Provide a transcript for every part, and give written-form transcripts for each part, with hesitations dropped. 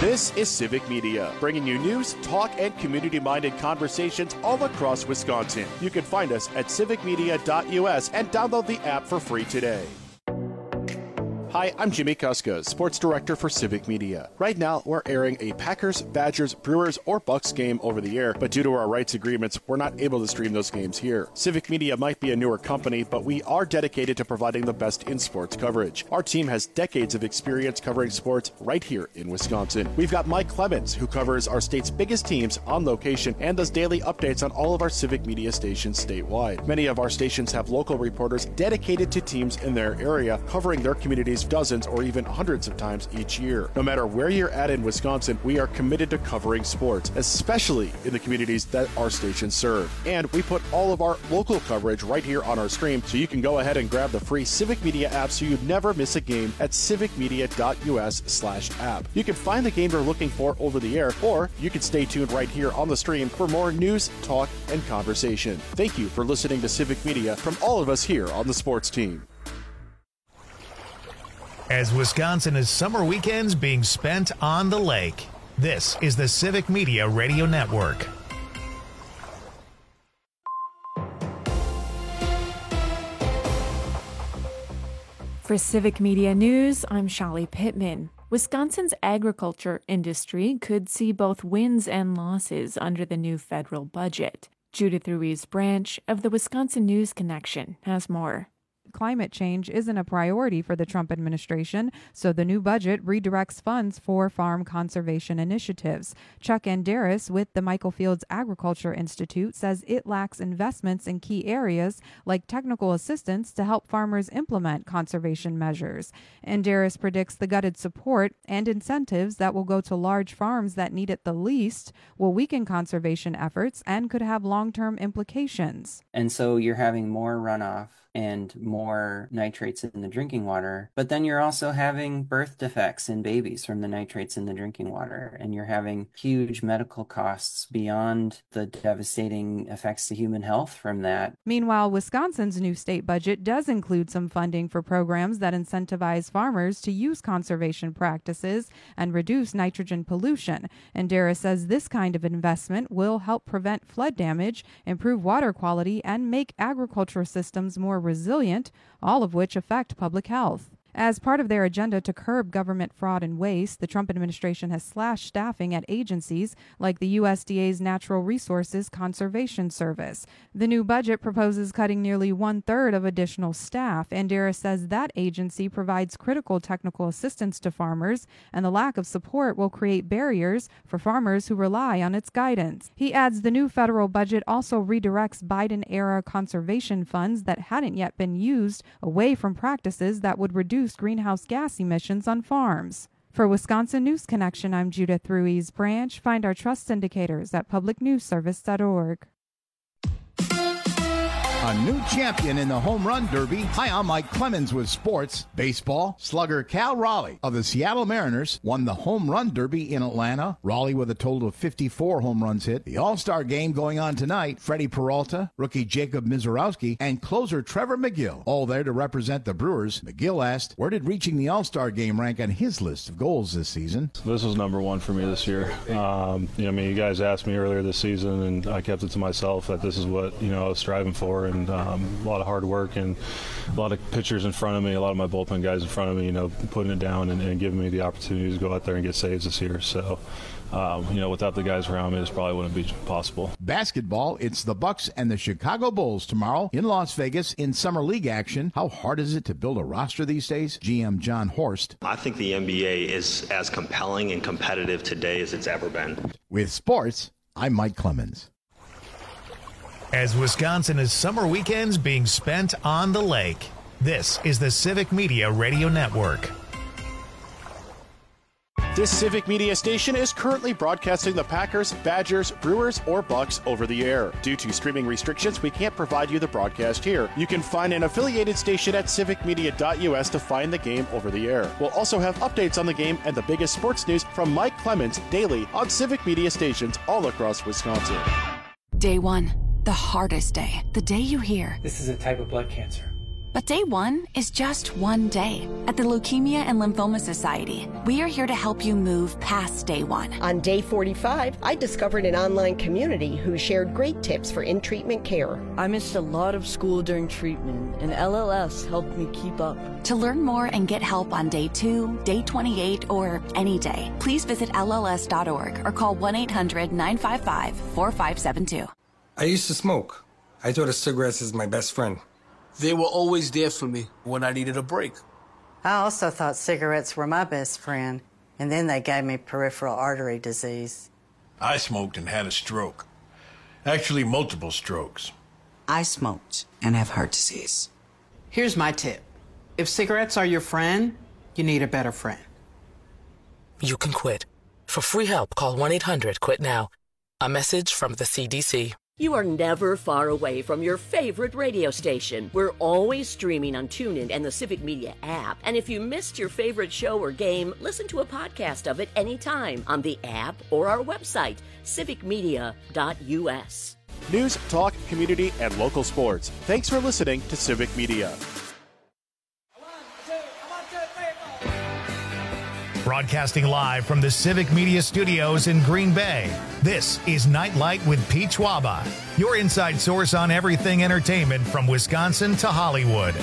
This is Civic Media, bringing you news, talk, and community-minded conversations all across Wisconsin. You can find us at civicmedia.us and download the app for free today. Hi, I'm Jimmy Kuska, Sports Director for Civic Media. Right now, we're airing a Packers, Badgers, Brewers, or Bucks game over the air, but due to our rights agreements, we're not able to stream those games here. Civic Media might be a newer company, but we are dedicated to providing the best in sports coverage. Our team has decades of experience covering sports right here in Wisconsin. We've got Mike Clemens, who covers our state's biggest teams on location and does daily updates on all of our Civic Media stations statewide. Many of our stations have local reporters dedicated to teams in their area, covering their communities dozens or even hundreds of times each year. No matter where you're at in Wisconsin, we are committed to covering sports, especially in the communities that our stations serve. And we put all of our local coverage right here on our stream, so you can go ahead and grab the free Civic Media app so you never miss a game at civicmedia.us/app. You can find the game you're looking for over the air, or you can stay tuned right here on the stream for more news, talk, and conversation. Thank you for listening to Civic Media from all of us here on the sports team. As Wisconsin is summer weekends being spent on the lake, this is the Civic Media Radio Network. For Civic Media News, I'm Shali Pittman. Wisconsin's agriculture industry could see both wins and losses under the new federal budget. Judith Ruiz Branch of the Wisconsin News Connection has more. Climate change isn't a priority for the Trump administration, so the new budget redirects funds for farm conservation initiatives. Chuck Andaris with the Michael Fields Agriculture Institute says it lacks investments in key areas like technical assistance to help farmers implement conservation measures. Andaris predicts the gutted support and incentives that will go to large farms that need it the least will weaken conservation efforts and could have long-term implications. And so you're having more runoff and more nitrates in the drinking water, but then you're also having birth defects in babies from the nitrates in the drinking water, and you're having huge medical costs beyond the devastating effects to human health from that. Meanwhile, Wisconsin's new state budget does include some funding for programs that incentivize farmers to use conservation practices and reduce nitrogen pollution. And Dara says this kind of investment will help prevent flood damage, improve water quality, and make agricultural systems more resilient, all of which affect public health. As part of their agenda to curb government fraud and waste, the Trump administration has slashed staffing at agencies like the USDA's Natural Resources Conservation Service. The new budget proposes cutting nearly 1/3 of additional staff. Andera says that agency provides critical technical assistance to farmers, and the lack of support will create barriers for farmers who rely on its guidance. He adds the new federal budget also redirects Biden-era conservation funds that hadn't yet been used away from practices that would reduce greenhouse gas emissions on farms. For Wisconsin News Connection, I'm Judith Ruiz Branch. Find our trust indicators at publicnewsservice.org. A new champion in the Home Run Derby. Hi, I'm Mike Clemens with sports. Baseball, slugger Cal Raleigh of the Seattle Mariners won the Home Run Derby in Atlanta. Raleigh with a total of 54 home runs hit. The All-Star game going on tonight. Freddie Peralta, rookie Jacob Mizorowski, and closer Trevor McGill, all there to represent the Brewers. McGill asked, where did reaching the All-Star game rank on his list of goals this season? This was number one for me this year. You guys asked me earlier this season, and I kept it to myself that this is what, I was striving for. And a lot of hard work and a lot of pitchers in front of me, a lot of my bullpen guys in front of me, putting it down and giving me the opportunity to go out there and get saves this year. So, without the guys around me, this probably wouldn't be possible. Basketball, it's the Bucks and the Chicago Bulls tomorrow in Las Vegas in Summer League action. How hard is it to build a roster these days? GM John Horst. I think the NBA is as compelling and competitive today as it's ever been. With sports, I'm Mike Clemens. As Wisconsin is summer weekends being spent on the lake, this is the Civic Media Radio Network. This Civic Media station is currently broadcasting the Packers, Badgers, Brewers, or Bucks over the air. Due to streaming restrictions, we can't provide you the broadcast here. You can find an affiliated station at civicmedia.us to find the game over the air. We'll also have updates on the game and the biggest sports news from Mike Clemens daily on Civic Media stations all across Wisconsin. Day one, the hardest day. The day you hear, this is a type of blood cancer. But day one is just one day. At the Leukemia and Lymphoma Society, we are here to help you move past day one. On day 45, I discovered an online community who shared great tips for in-treatment care. I missed a lot of school during treatment, and LLS helped me keep up. To learn more and get help on day 2, day 28, or any day, please visit LLS.org or call 1-800-955-4572. I used to smoke. I thought of cigarettes as my best friend. They were always there for me when I needed a break. I also thought cigarettes were my best friend, and then they gave me peripheral artery disease. I smoked and had a stroke. Actually, multiple strokes. I smoked and have heart disease. Here's my tip. If cigarettes are your friend, you need a better friend. You can quit. For free help, call 1-800-QUIT-NOW. A message from the CDC. You are never far away from your favorite radio station. We're always streaming on TuneIn and the Civic Media app. And if you missed your favorite show or game, listen to a podcast of it anytime on the app or our website, civicmedia.us. News, talk, community, and local sports. Thanks for listening to Civic Media. Broadcasting live from the Civic Media Studios in Green Bay, this is Nightlight with Pete Schwaba, your inside source on everything entertainment from Wisconsin to Hollywood.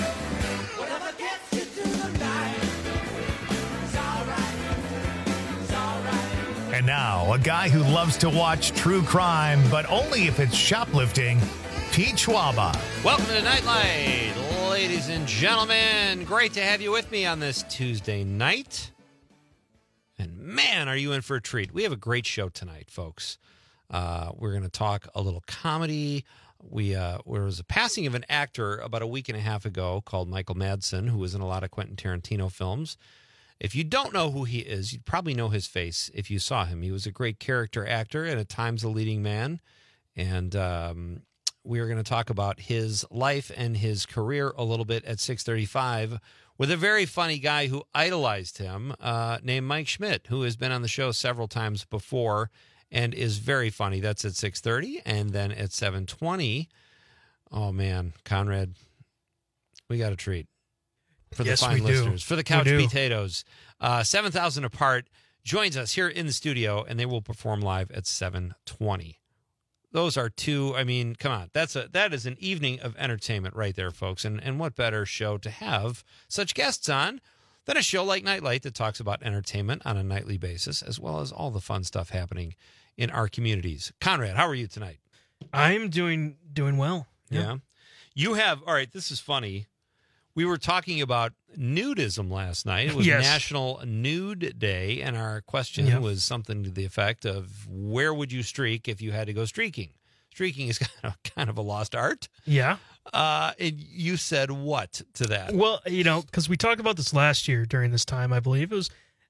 And now, a guy who loves to watch true crime, but only if it's shoplifting, Pete Schwaba. Welcome to Nightlight, ladies and gentlemen. Great to have you with me on this Tuesday night. And man, are you in for a treat. We have a great show tonight, folks. We're going to talk a little comedy. There was a passing of an actor about a week and a half ago called Michael Madsen, who was in a lot of Quentin Tarantino films. If you don't know who he is, you'd probably know his face if you saw him. He was a great character actor and at times a leading man. And we are going to talk about his life and his career a little bit at 6:35 with a very funny guy who idolized him named Mike Schmidt, who has been on the show several times before and is very funny. That's at 6:30. And then at 7:20, oh, man, Conrad, we got a treat for the fine listeners. For the Couch Potatoes, 7,000 Apart joins us here in the studio, and they will perform live at 7:20. Those are two, I mean, come on. That is an evening of entertainment right there, folks. And what better show to have such guests on than a show like Nightlight that talks about entertainment on a nightly basis, as well as all the fun stuff happening in our communities. Conrad, how are you tonight? I'm doing well. Yeah. You have, all right, this is funny. We were talking about nudism last night. It was National Nude Day, and our question was something to the effect of, where would you streak if you had to go streaking? Streaking is kind of a lost art. Yeah. And you said what to that? Well, because we talked about this last year during this time, I believe. It was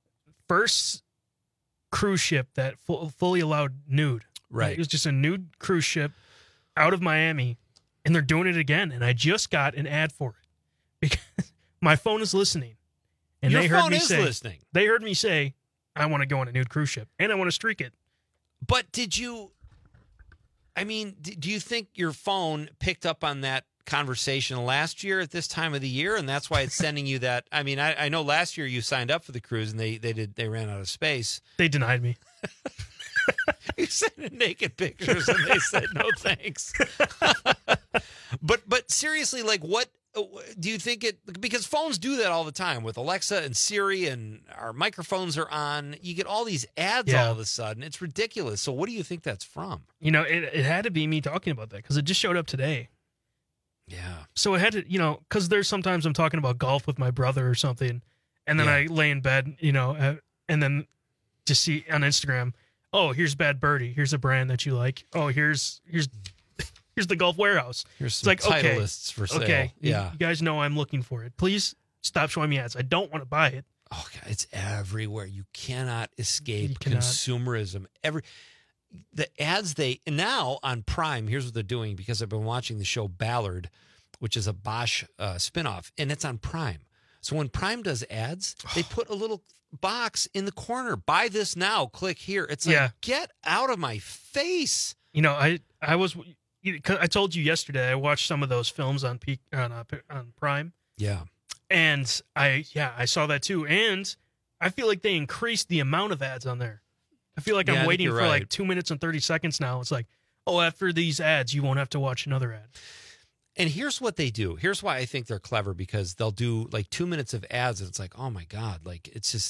first cruise ship that fully allowed nude. Right. It was just a nude cruise ship out of Miami, and they're doing it again, and I just got an ad for it. Because my phone is listening, and Your they heard phone me is say, listening. They heard me say, I want to go on a nude cruise ship, and I want to streak it. But did you? I mean, do you think your phone picked up on that conversation last year at this time of the year, and that's why it's sending you that? I mean, I know last year you signed up for the cruise, and they ran out of space. They denied me. You sent in naked pictures, and they said no thanks. But seriously, like, what? Do you think it, because phones do that all the time with Alexa and Siri, and our microphones are on, you get all these ads all of a sudden. It's ridiculous. So what do you think that's from? It had to be me talking about that because it just showed up today. Yeah. So it had to, because there's sometimes I'm talking about golf with my brother or something, and then I lay in bed, and then just see on Instagram, oh, here's Bad Birdie. Here's a brand that you like. Oh, here's the Golf Warehouse. Here's some Titleists for sale. Okay, yeah. You guys know I'm looking for it. Please stop showing me ads. I don't want to buy it. Oh, God, it's everywhere. You cannot escape consumerism. The ads now on Prime, here's what they're doing, because I've been watching the show Ballard, which is a Bosch spinoff, and it's on Prime. So when Prime does ads, they put a little box in the corner. Buy this now. Click here. It's like, get out of my face. I told you yesterday I watched some of those films on Prime, Yeah. And I saw that too. And I feel like they increased the amount of ads on there. I feel like I'm waiting for like 2 minutes and 30 seconds now. It's like, oh, after these ads, you won't have to watch another ad. And here's what they do. Here's why I think they're clever, because they'll do like 2 minutes of ads and it's like, oh my God, like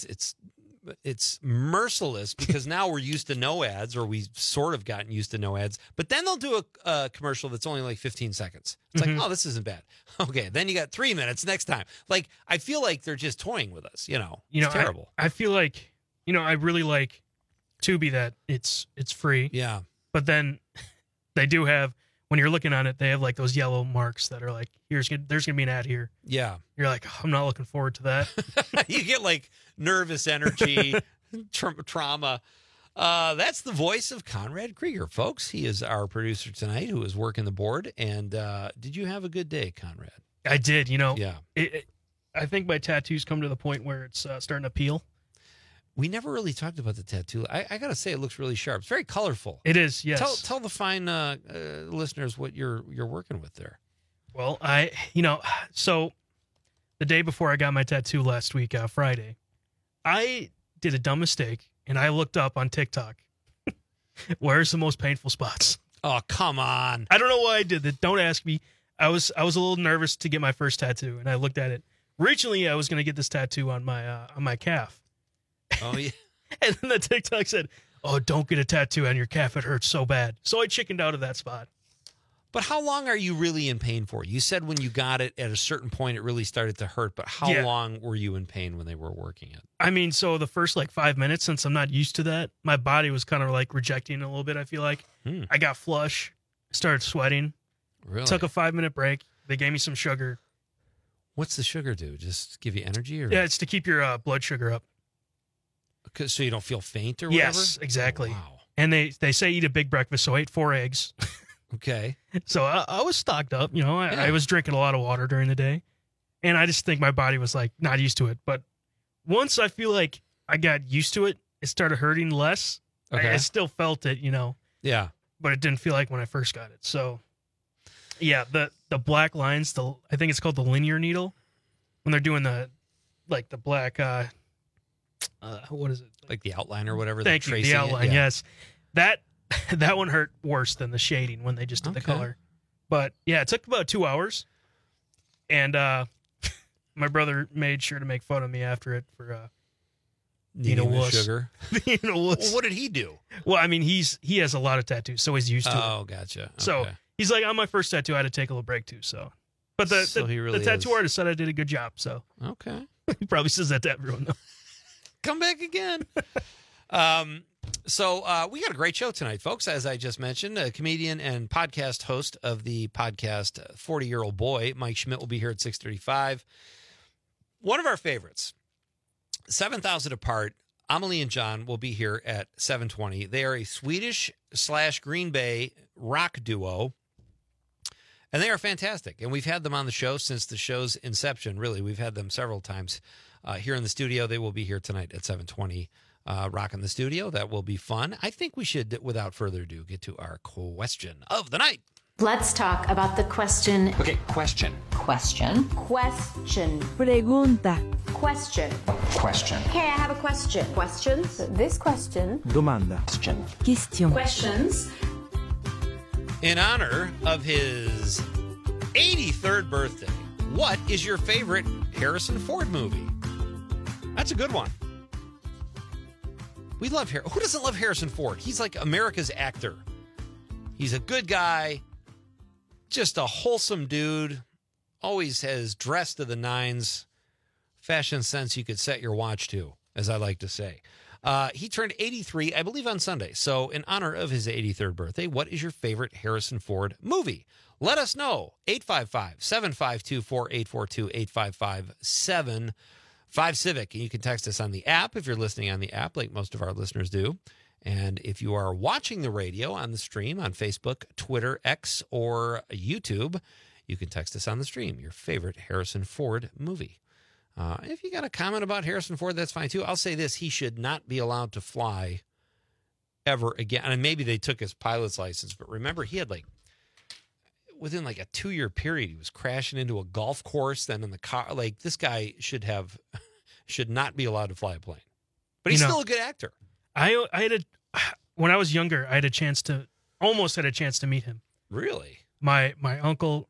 it's merciless because now we're used to no ads, or we've sort of gotten used to no ads. But then they'll do a commercial that's only like 15 seconds. It's like, oh, this isn't bad. Okay, then you got 3 minutes next time. Like, I feel like they're just toying with us, It's terrible. I feel like, I really like Tubi that it's free. Yeah. But then they do have, when you're looking on it, they have like those yellow marks that are like, there's going to be an ad here. Yeah. You're like, oh, I'm not looking forward to that. You get like nervous energy, trauma. That's the voice of Conrad Krieger, folks. He is our producer tonight who is working the board. And did you have a good day, Conrad? I did. Yeah. I think my tattoos come to the point where it's starting to peel. We never really talked about the tattoo. I got to say, it looks really sharp. It's very colorful. It is, yes. Tell the fine listeners what you're working with there. Well, so the day before I got my tattoo last week, Friday, I did a dumb mistake, and I looked up on TikTok, where's the most painful spots? Oh, come on. I don't know why I did that. Don't ask me. I was a little nervous to get my first tattoo, and I looked at it. Originally, I was going to get this tattoo on my calf. Oh, yeah. And then the TikTok said, oh, don't get a tattoo on your calf. It hurts so bad. So I chickened out of that spot. But how long are you really in pain for? You said when you got it, at a certain point, it really started to hurt. But how long were you in pain when they were working it? I mean, so the first 5 minutes, since I'm not used to that, my body was kind of like rejecting it a little bit, I feel like. I got flush, started sweating. Really? Took a 5-minute break. They gave me some sugar. What's the sugar do? Just give you energy? Or? Yeah, it's to keep your blood sugar up. So you don't feel faint or whatever? Yes, exactly. Oh, wow. And they say eat a big breakfast, so I ate 4 eggs. Okay. So I was stocked up. I was drinking a lot of water during the day. And I just think my body was not used to it. But once I feel like I got used to it, it started hurting less. Okay. I still felt it, Yeah. But it didn't feel like when I first got it. So, yeah, the black lines, I think it's called the linear needle, when they're doing the black... what is it? Like the outline or whatever? Thank you, the outline, yes. That one hurt worse than the shading when they just did the color. But, yeah, it took about 2 hours. And my brother made sure to make fun of me after it for being a wuss. Sugar? Being a wuss. Well, what did he do? Well, I mean, he has a lot of tattoos, so he's used to it. Oh, gotcha. Okay. So he's like, on my first tattoo, I had to take a little break, too. So, but the tattoo artist said I did a good job, so. Okay. He probably says that to everyone, though. Come back again. So we got a great show tonight, folks. As I just mentioned, a comedian and podcast host of the podcast 40-Year-Old Boy, Mike Schmidt, will be here at 6:35. One of our favorites, 7,000 Apart, Amelie and John will be here at 7:20. They are a Swedish/Green Bay rock duo, and they are fantastic. And we've had them on the show since the show's inception, really. We've had them several times here in the studio. They will be here tonight at 7:20, rocking the studio. That will be fun. I think we should, without further ado, get to our question of the night. Let's talk about the question. Okay, question. Question. Pregunta. Question. Question. Okay, I have a question. Questions? This question. Domanda. Question. Question. Questions. In honor of his 83rd birthday, what is your favorite Harrison Ford movie? That's a good one. We love Who doesn't love Harrison Ford? He's like America's actor. He's a good guy, just a wholesome dude, always has dressed to the nines, fashion sense you could set your watch to, as I like to say. He turned 83, I believe, on Sunday. So in honor of his 83rd birthday, what is your favorite Harrison Ford movie? Let us know. 855-752-4842, 855-75-CIVIC. And you can text us on the app if you're listening on the app, like most of our listeners do. And if you are watching the radio on the stream on Facebook, Twitter, X, or YouTube, you can text us on the stream, your favorite Harrison Ford movie. If you got a comment about Harrison Ford, that's fine too. I'll say this, he should not be allowed to fly ever again. And maybe they took his pilot's license, but remember he had within like a 2-year period, he was crashing into a golf course, then in the car. Like, this guy should not be allowed to fly a plane. But he's still a good actor. When I was younger, I almost had a chance to meet him. Really? My uncle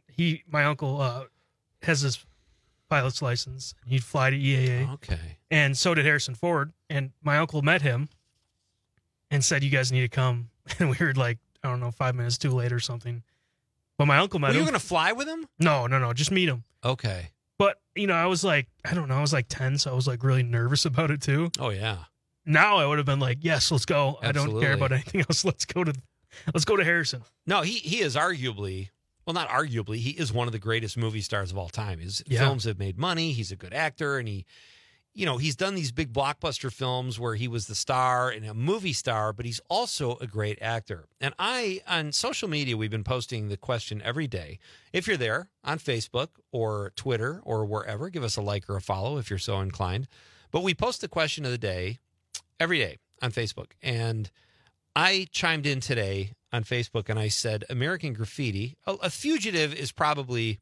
has his pilot's license. He'd fly to EAA. Okay. And so did Harrison Ford. And my uncle met him and said, "You guys need to come." And we were like, I don't know, 5 minutes too late or something. But my uncle met him. Were you going to fly with him? No, just meet him. Okay. But, I was like, I don't know, I was like 10, so I was like really nervous about it too. Oh, yeah. Now I would have been like, yes, let's go. Absolutely. I don't care about anything else. Let's go to Harrison. No, he is arguably, well, not arguably, he is one of the greatest movie stars of all time. His films have made money. He's a good actor, and he's done these big blockbuster films where he was the star and a movie star, but he's also a great actor. And on social media, we've been posting the question every day. If you're there on Facebook or Twitter or wherever, give us a like or a follow if you're so inclined. But we post the question of the day every day on Facebook. And I chimed in today on Facebook and I said, American Graffiti, A Fugitive is probably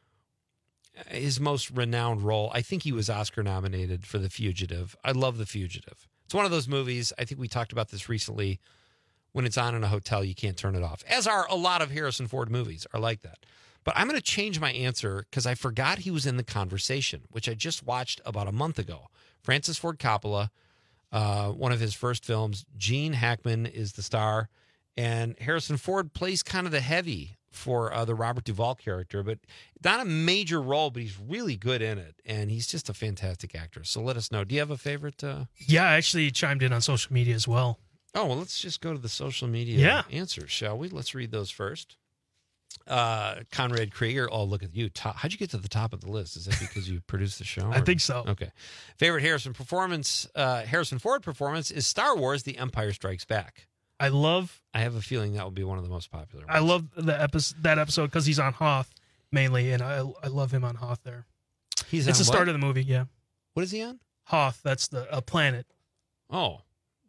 his most renowned role. I think he was Oscar nominated for The Fugitive. I love The Fugitive. It's one of those movies, I think we talked about this recently, when it's on in a hotel, you can't turn it off. As are a lot of Harrison Ford movies are like that. But I'm going to change my answer because I forgot he was in The Conversation, which I just watched about a month ago. Francis Ford Coppola, one of his first films. Gene Hackman is the star. And Harrison Ford plays kind of the heavy for the Robert Duvall character, but not a major role, but he's really good in it. And he's just a fantastic actor. So let us know. Do you have a favorite? Yeah, I actually chimed in on social media as well. Oh, well, let's just go to the social media answers, shall we? Let's read those first. Conrad Krieger. Oh, look at you. How'd you get to the top of the list? Is that because you produced the show? I think so. Okay. Favorite Harrison Ford performance is Star Wars: The Empire Strikes Back. I have a feeling that will be one of the most popular ones. I love that episode because he's on Hoth mainly, and I love him on Hoth there. It's the start of the movie, yeah. What is he on? Hoth, that's a planet. Oh.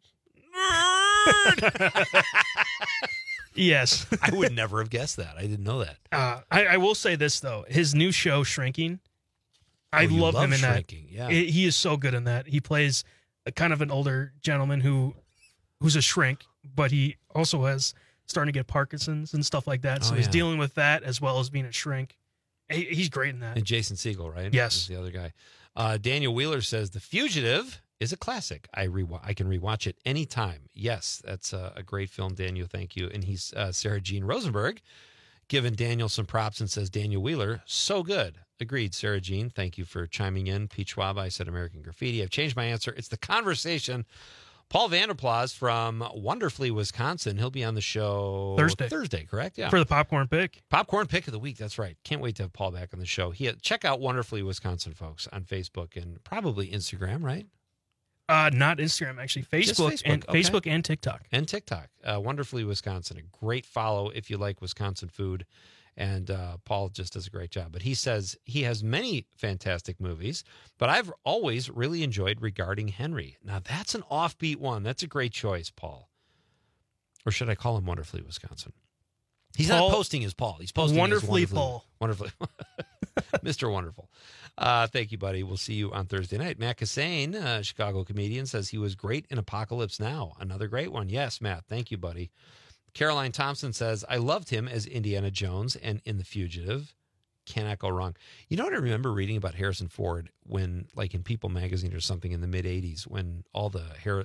Yes. I would never have guessed that. I didn't know that. I will say this, though. His new show, Shrinking, I love him in Shrinking. that. Yeah. He is so good in that. He plays a kind of an older gentleman who's a shrink, but he also has starting to get Parkinson's and stuff like that. So he's dealing with that as well as being a shrink. He's great in that. And Jason Segel, right? Yes. Is the other guy. Daniel Wheeler says The Fugitive is a classic. I can rewatch it anytime. Yes, that's a great film, Daniel. Thank you. And he's Sarah Jean Rosenberg, giving Daniel some props and says, Daniel Wheeler, so good. Agreed, Sarah Jean. Thank you for chiming in. Pete Schwab, I said American Graffiti. I've changed my answer. It's The Conversation. Paul Vanderplas from Wonderfully, Wisconsin. He'll be on the show Thursday, correct? Yeah. For the popcorn pick. Popcorn pick of the week. That's right. Can't wait to have Paul back on the show. Check out Wonderfully Wisconsin, folks, on Facebook and probably Instagram, right? Not Instagram, actually. Facebook and okay. Facebook and TikTok. And TikTok. Wonderfully Wisconsin. A great follow if you like Wisconsin food. And Paul just does a great job. But he says he has many fantastic movies, but I've always really enjoyed Regarding Henry. Now, that's an offbeat one. That's a great choice, Paul. Or should I call him Wonderfully Wisconsin? He's not posting as Paul. He's posting Wonderfully as Paul. Wonderfully. Mr. Wonderful. Thank you, buddy. We'll see you on Thursday night. Matt Cassane, Chicago comedian, says he was great in Apocalypse Now. Another great one. Yes, Matt. Thank you, buddy. Caroline Thompson says, I loved him as Indiana Jones and in The Fugitive. Cannot go wrong. You know what I remember reading about Harrison Ford when, like in People magazine or something in the mid-'80s, when all the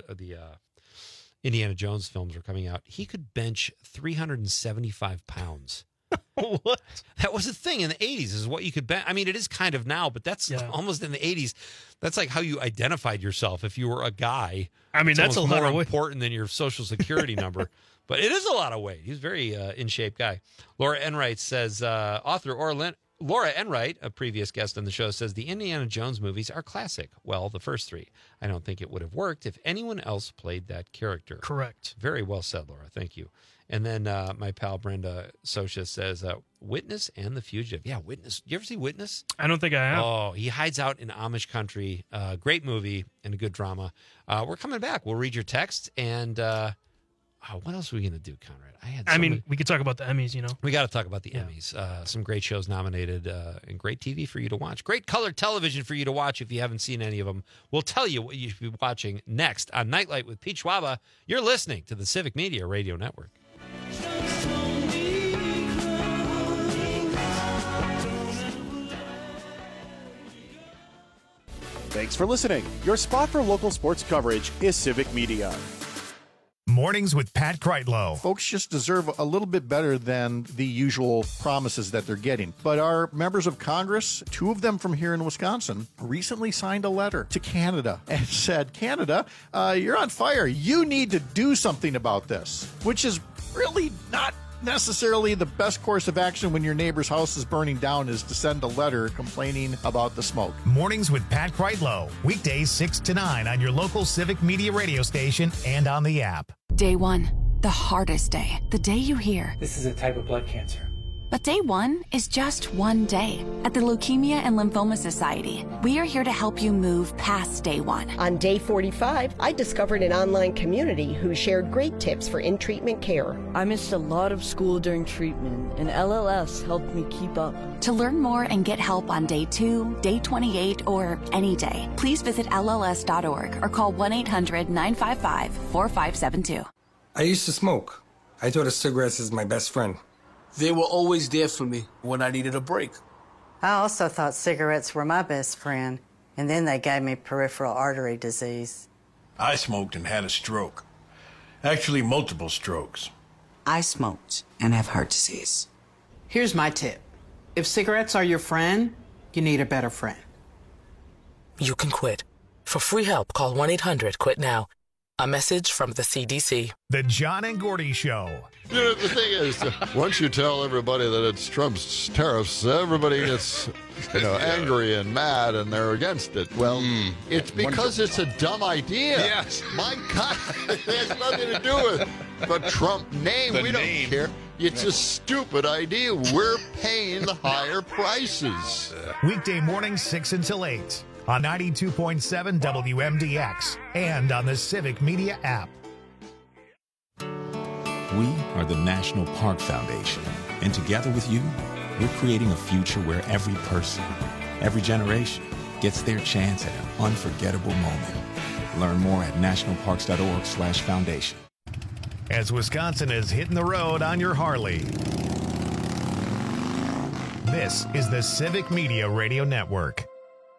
Indiana Jones films were coming out, he could bench 375 pounds. What? That was a thing in the 80s, is what you could bench. I mean, it is kind of now, but that's almost in the 80s. That's like how you identified yourself. If you were a guy, I mean, that's a lot more of weight. important than your social security number. But it is a lot of weight. He's a very in-shape guy. Laura Enright says, Laura Enright, a previous guest on the show, says the Indiana Jones movies are classic. Well, the first three. I don't think it would have worked if anyone else played that character. Correct. Very well said, Laura. Thank you. And then my pal Brenda Socia says, Witness and The Fugitive. Yeah, Witness. You ever see Witness? I don't think I have. Oh, he hides out in Amish country. Great movie and a good drama. We're coming back. We'll read your text and... what else are we going to do, Conrad? We could talk about the Emmys, We got to talk about the Emmys. Some great shows nominated and great TV for you to watch. Great color television for you to watch if you haven't seen any of them. We'll tell you what you should be watching next on Nightlight with Pete Schwaba. You're listening to the Civic Media Radio Network. Thanks for listening. Your spot for local sports coverage is Civic Media. Mornings with Pat Kreitlow. Folks just deserve a little bit better than the usual promises that they're getting. But our members of Congress, 2 of them from here in Wisconsin, recently signed a letter to Canada and said, Canada, you're on fire. You need to do something about this, which is really not necessarily the best course of action when your neighbor's house is burning down, is to send a letter complaining about the smoke. Mornings with Pat Kreitlow. Weekdays 6 to 9 on your local Civic Media radio station and on the app. Day 1, the hardest day. The day you hear, this is a type of blood cancer. But day 1 is just one day. At the Leukemia and Lymphoma Society, we are here to help you move past day 1. On day 45, I discovered an online community who shared great tips for in-treatment care. I missed a lot of school during treatment, and LLS helped me keep up. To learn more and get help on day 2, day 28, or any day, please visit LLS.org or call 1-800-955-4572. I used to smoke. I thought of cigarettes as my best friend. They were always there for me when I needed a break. I also thought cigarettes were my best friend, and then they gave me peripheral artery disease. I smoked and had a stroke. Actually, multiple strokes. I smoked and have heart disease. Here's my tip. If cigarettes are your friend, you need a better friend. You can quit. For free help, call 1-800-QUIT-NOW. A message from the CDC. The John and Gordy Show. You know, the thing is, once you tell everybody that it's Trump's tariffs, everybody gets, angry and mad, and they're against it. Well, it's because it's a dumb idea. Yes. My God, it has nothing to do with the Trump name. We don't care. It's a stupid idea. We're paying the higher prices. Weekday mornings 6 until 8 on 92.7 WMDX and on the Civic Media app. We are the National Park Foundation, and together with you, we're creating a future where every person, every generation, gets their chance at an unforgettable moment. Learn more at nationalparks.org/foundation. As Wisconsin is hitting the road on your Harley, this is the Civic Media Radio Network.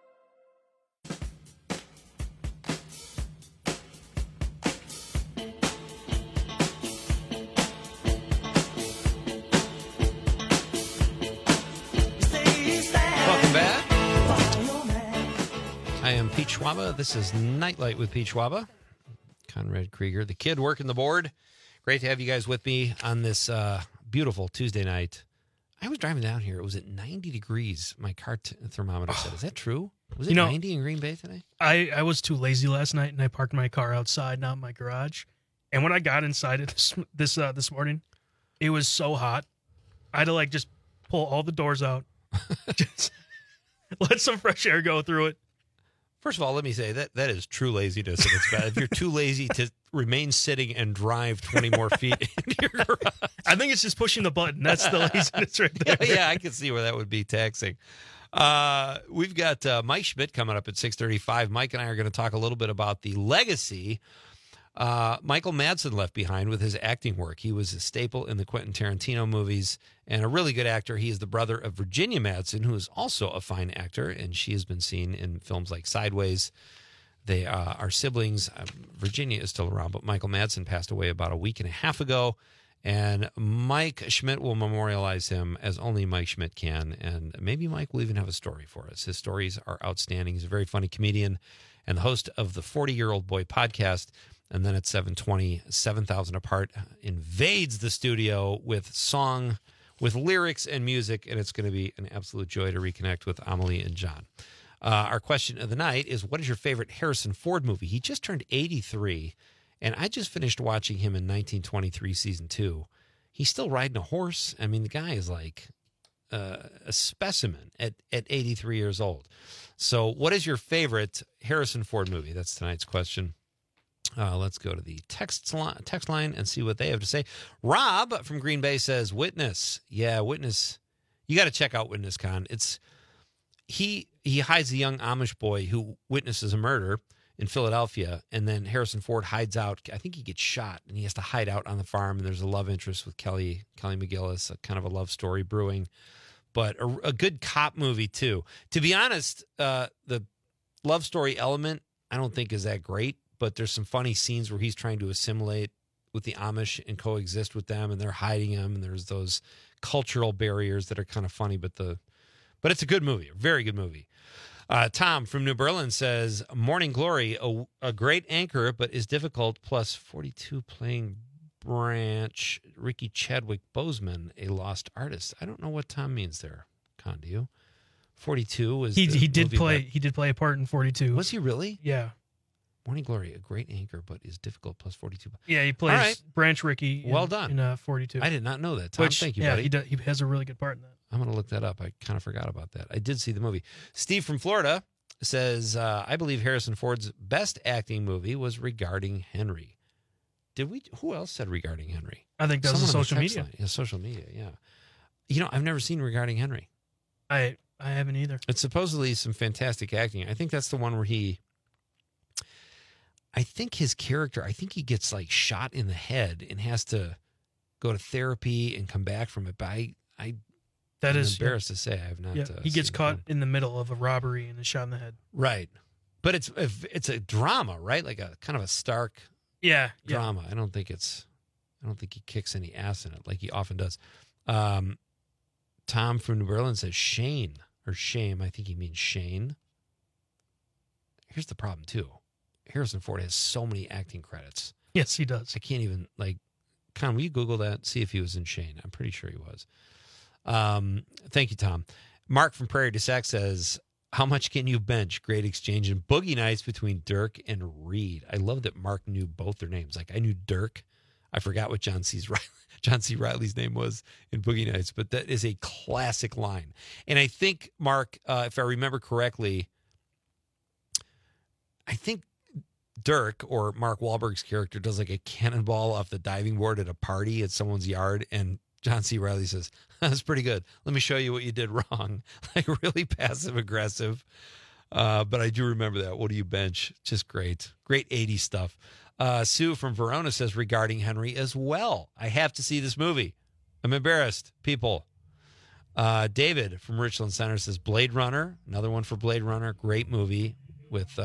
I am Pete Schwaba. This is Nightlight with Pete Schwaba. Conrad Krieger, the kid working the board. Great to have you guys with me on this beautiful Tuesday night. I was driving down here. It was at 90 degrees. My car thermometer said, is that true? Was it 90 in Green Bay today? I was too lazy last night, and I parked my car outside, not in my garage. And when I got inside it this morning, it was so hot. I had to just pull all the doors out. Just let some fresh air go through it. First of all, let me say that is true laziness at its best. If you're too lazy to remain sitting and drive 20 more feet into your garage. I think it's just pushing the button. That's the laziness right there. Yeah, I can see where that would be taxing. We've got Mike Schmidt coming up at 6:35. Mike and I are going to talk a little bit about the legacy Michael Madsen left behind with his acting work. He was a staple in the Quentin Tarantino movies and a really good actor. He is the brother of Virginia Madsen, who is also a fine actor, and she has been seen in films like Sideways. They are siblings. Virginia is still around, but Michael Madsen passed away about a week and a half ago, and Mike Schmidt will memorialize him as only Mike Schmidt can, and maybe Mike will even have a story for us. His stories are outstanding. He's a very funny comedian and the host of the 40-Year-Old Boy podcast. And then at 7:20, 7,000 Apart invades the studio with song, with lyrics and music, and it's going to be an absolute joy to reconnect with Amelie and John. Our question of the night is, what is your favorite Harrison Ford movie? He just turned 83, and I just finished watching him in 1923 season 2. He's still riding a horse. I mean, the guy is like a specimen at 83 years old. So what is your favorite Harrison Ford movie? That's tonight's question. Let's go to the text line and see what they have to say. Rob from Green Bay says, Witness. Yeah, Witness. You got to check out Witness Con. He hides a young Amish boy who witnesses a murder in Philadelphia, and then Harrison Ford hides out. I think he gets shot, and he has to hide out on the farm, and there's a love interest with Kelly McGillis, a kind of a love story brewing, but a good cop movie, too. To be honest, the love story element I don't think is that great, but there's some funny scenes where he's trying to assimilate with the Amish and coexist with them, and they're hiding him, and there's those cultural barriers that are kind of funny, but it's a good movie, a very good movie. Tom from New Berlin says, Morning Glory, a great anchor, but is difficult, plus 42 playing Branch, Ricky Chadwick Boseman, a lost artist. I don't know what Tom means there, Con, do you? 42 was he did play a part in 42. Was he really? Yeah. Morning Glory, a great anchor, but is difficult, plus 42. Yeah, he plays Branch Rickey well done. in 42. I did not know that, Tom. Thank you, buddy. He has a really good part in that. I'm going to look that up. I kind of forgot about that. I did see the movie. Steve from Florida says, I believe Harrison Ford's best acting movie was Regarding Henry. Did we? Who else said Regarding Henry? I think that was social media. Yeah, social media, yeah. I've never seen Regarding Henry. I haven't either. It's supposedly some fantastic acting. I think that's the one where I think his character, he gets like shot in the head and has to go to therapy and come back from it. But I'm embarrassed to say I have not. Yeah, he gets caught in the middle of a robbery and is shot in the head. Right, but it's a drama, right? Like a kind of a stark drama. I don't think he kicks any ass in it like he often does. Tom from New Berlin says Shane or Shame. I think he means Shane. Here's the problem too. Harrison Ford has so many acting credits. Yes, he does. I can't even Con, will you Google that? See if he was in Shane. I'm pretty sure he was. Thank you, Tom. Mark from Prairie du Sac says, how much can you bench? Great exchange in Boogie Nights between Dirk and Reed. I love that Mark knew both their names. Like I knew Dirk. I forgot what John C. Reilly's name was in Boogie Nights, but that is a classic line. And I think, Mark, if I remember correctly, I think Dirk, or Mark Wahlberg's character, does like a cannonball off the diving board at a party at someone's yard, and John C. Reilly says, that's pretty good. Let me show you what you did wrong. Like really passive aggressive. But I do remember that. What do you bench? Just great. Great 80s stuff. Sue from Verona says, Regarding Henry as well. I have to see this movie. I'm embarrassed, people. David from Richland Center says, Blade Runner. Another one for Blade Runner. Great movie with...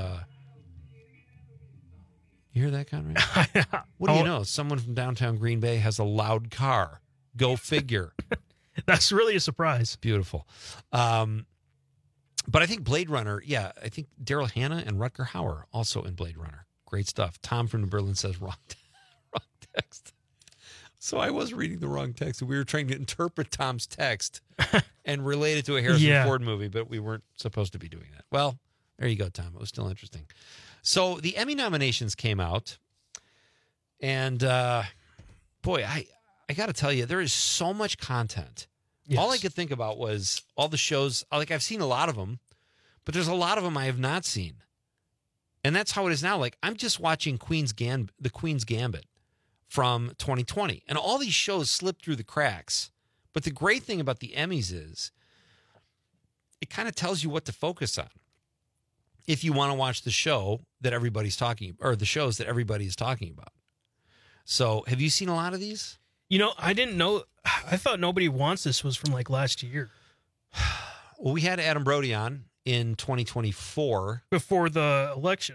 You hear that, Conrad? What do you know? Someone from downtown Green Bay has a loud car. Go figure. That's really a surprise. Beautiful. But I think Blade Runner, I think Daryl Hannah and Rutger Hauer also in Blade Runner. Great stuff. Tom from New Berlin says wrong text. So I was reading the wrong text. We were trying to interpret Tom's text and relate it to a Harrison Ford movie, but we weren't supposed to be doing that. Well, there you go, Tom. It was still interesting. So the Emmy nominations came out, and boy, I got to tell you, there is so much content. Yes. All I could think about was all the shows. Like I've seen a lot of them, but there's a lot of them I have not seen, and that's how it is now. Like I'm just watching the Queen's Gambit from 2020, and all these shows slip through the cracks. But the great thing about the Emmys is it kind of tells you what to focus on if you want to watch the show that everybody's talking, or the shows that everybody is talking about. So have you seen a lot of these? I didn't know. I thought Nobody Wants This was from like last year. Well, we had Adam Brody on in 2024. Before the election.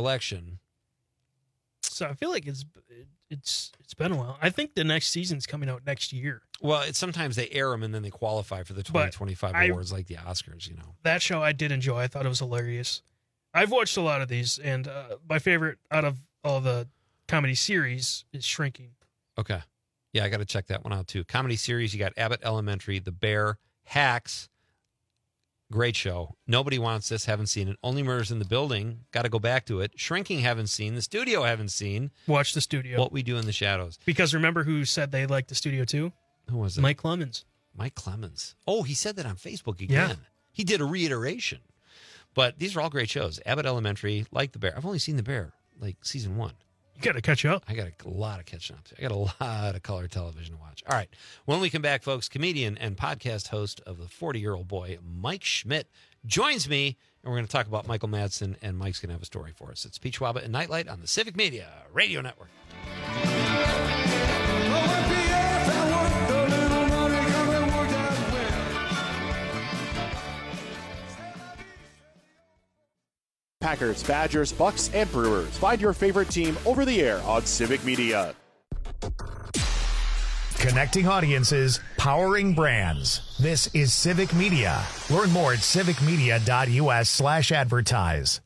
So I feel like it's been a while. I think the next season's coming out next year. Well, sometimes they air them and then they qualify for the 2025 awards like the Oscars, That show I did enjoy. I thought it was hilarious. I've watched a lot of these, and my favorite out of all the comedy series is Shrinking. Okay. Yeah, I got to check that one out too. Comedy series, you got Abbott Elementary, The Bear, Hacks. Great show. Nobody Wants This, haven't seen it. Only Murders in the Building, got to go back to it. Shrinking, haven't seen. The Studio, haven't seen. Watch The Studio. What We Do in the Shadows. Because remember who said they liked The Studio too? Who was it? Mike Clemens. Mike Clemens. Oh, he said that on Facebook again. Yeah. He did a reiteration. But these are all great shows. Abbott Elementary, like The Bear. I've only seen The Bear, like season 1. You got to catch up. I got a lot of catching up to. I got a lot of color television to watch. All right. When we come back, folks, comedian and podcast host of The 40-Year-Old Boy, Mike Schmidt, joins me, and we're going to talk about Michael Madsen, and Mike's going to have a story for us. It's Pete Schwaba and Nightlight on the Civic Media Radio Network. Packers, Badgers, Bucks, and Brewers. Find your favorite team over the air on Civic Media. Connecting audiences, powering brands. This is Civic Media. Learn more at civicmedia.us/advertise.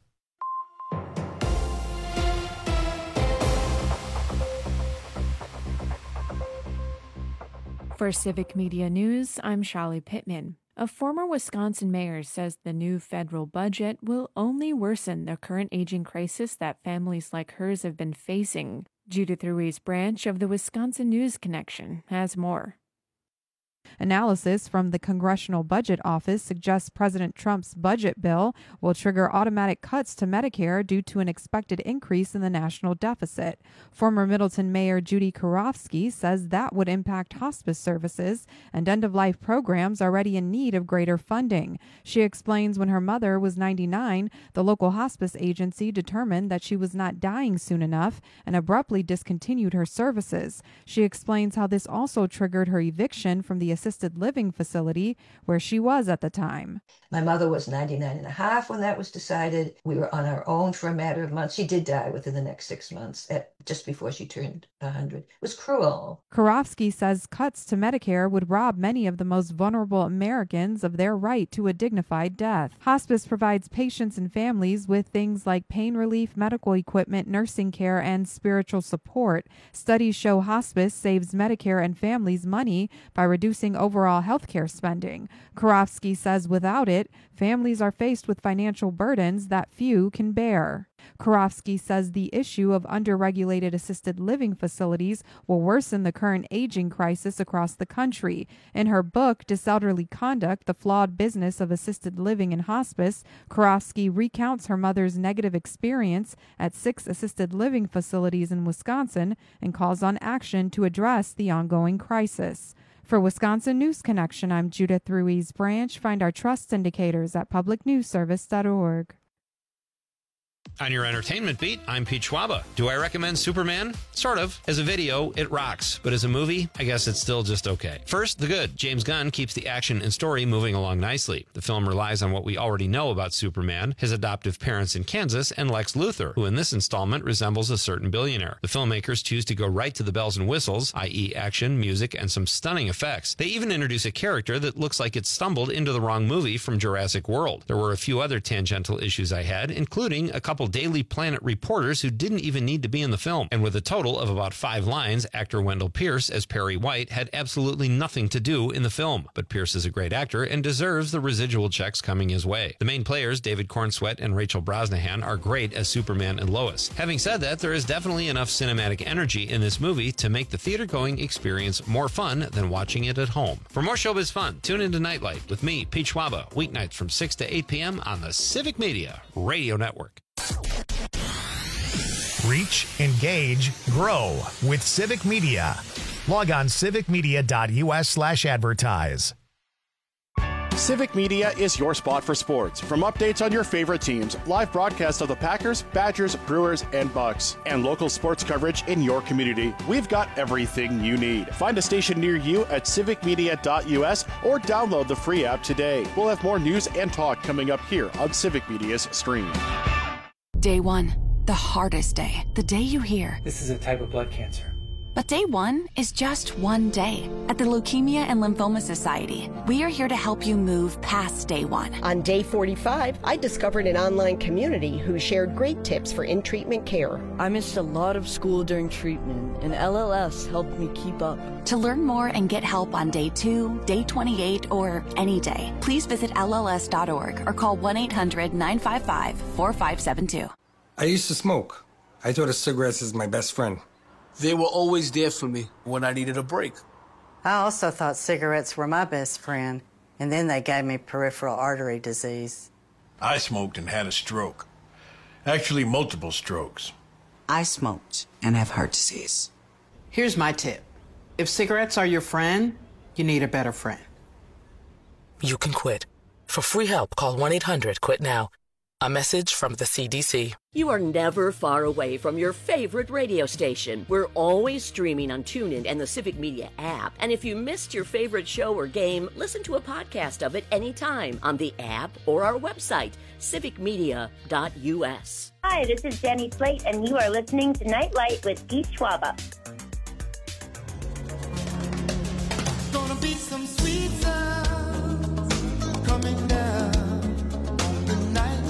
For Civic Media News, I'm Shali Pittman. A former Wisconsin mayor says the new federal budget will only worsen the current aging crisis that families like hers have been facing. Judith Ruiz Branch of the Wisconsin News Connection has more. Analysis from the Congressional Budget Office suggests President Trump's budget bill will trigger automatic cuts to Medicare due to an expected increase in the national deficit. Former Middleton Mayor Judy Karofsky says that would impact hospice services and end-of-life programs already in need of greater funding. She explains when her mother was 99, the local hospice agency determined that she was not dying soon enough and abruptly discontinued her services. She explains how this also triggered her eviction from the assisted living facility where she was at the time. My mother was 99 and a half when that was decided. We were on our own for a matter of months. She did die within the next 6 months, just before she turned 100. It was cruel. Karofsky says cuts to Medicare would rob many of the most vulnerable Americans of their right to a dignified death. Hospice provides patients and families with things like pain relief, medical equipment, nursing care, and spiritual support. Studies show hospice saves Medicare and families money by reducing overall health care spending. Karofsky says without it, families are faced with financial burdens that few can bear. Karofsky says the issue of underregulated assisted living facilities will worsen the current aging crisis across the country. In her book, Disorderly Conduct, The Flawed Business of Assisted Living and Hospice, Karofsky recounts her mother's negative experience at 6 assisted living facilities in Wisconsin and calls on action to address the ongoing crisis. For Wisconsin News Connection, I'm Judith Ruiz Branch. Find our trust indicators at publicnewsservice.org. On your entertainment beat, I'm Pete Schwaba. Do I recommend Superman? Sort of. As a video, it rocks. But as a movie, I guess it's still just okay. First, the good. James Gunn keeps the action and story moving along nicely. The film relies on what we already know about Superman, his adoptive parents in Kansas, and Lex Luthor, who in this installment resembles a certain billionaire. The filmmakers choose to go right to the bells and whistles, i.e. action, music, and some stunning effects. They even introduce a character that looks like it stumbled into the wrong movie from Jurassic World. There were a few other tangential issues I had, including a couple Daily Planet reporters who didn't even need to be in the film. And with a total of about 5 lines, actor Wendell Pierce as Perry White had absolutely nothing to do in the film. But Pierce is a great actor and deserves the residual checks coming his way. The main players, David Cornsweet and Rachel Brosnahan, are great as Superman and Lois. Having said that, there is definitely enough cinematic energy in this movie to make the theater-going experience more fun than watching it at home. For more showbiz fun, tune into Nightlight with me, Pete Schwaba, weeknights from 6 to 8 p.m. on the Civic Media Radio Network. Reach, engage, grow with Civic Media. Log on civicmedia.us/advertise. Civic Media is your spot for sports. From updates on your favorite teams, live broadcasts of the Packers, Badgers, Brewers, and Bucks, and local sports coverage in your community, we've got everything you need. Find a station near you at civicmedia.us or download the free app today. We'll have more news and talk coming up here on Civic Media's stream. Day 1, the hardest day. The day you hear, "This is a type of blood cancer." But day 1 is just one day. At the Leukemia and Lymphoma Society, we are here to help you move past day 1. On day 45, I discovered an online community who shared great tips for in-treatment care. I missed a lot of school during treatment, and LLS helped me keep up. To learn more and get help on day 2, day 28, or any day, please visit LLS.org or call 1-800-955-4572. I used to smoke. I thought of cigarettes as my best friend. They were always there for me when I needed a break. I also thought cigarettes were my best friend, and then they gave me peripheral artery disease. I smoked and had a stroke. Actually, multiple strokes. I smoked and have heart disease. Here's my tip. If cigarettes are your friend, you need a better friend. You can quit. For free help, call 1-800-QUIT-NOW. A message from the CDC. You are never far away from your favorite radio station. We're always streaming on TuneIn and the Civic Media app. And if you missed your favorite show or game, listen to a podcast of it anytime on the app or our website, civicmedia.us. Hi, this is Jenny Slate, and you are listening to Nightlight with Pete Schwaba. Gonna be some sweet sounds coming down on the night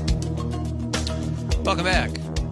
shift. Welcome back.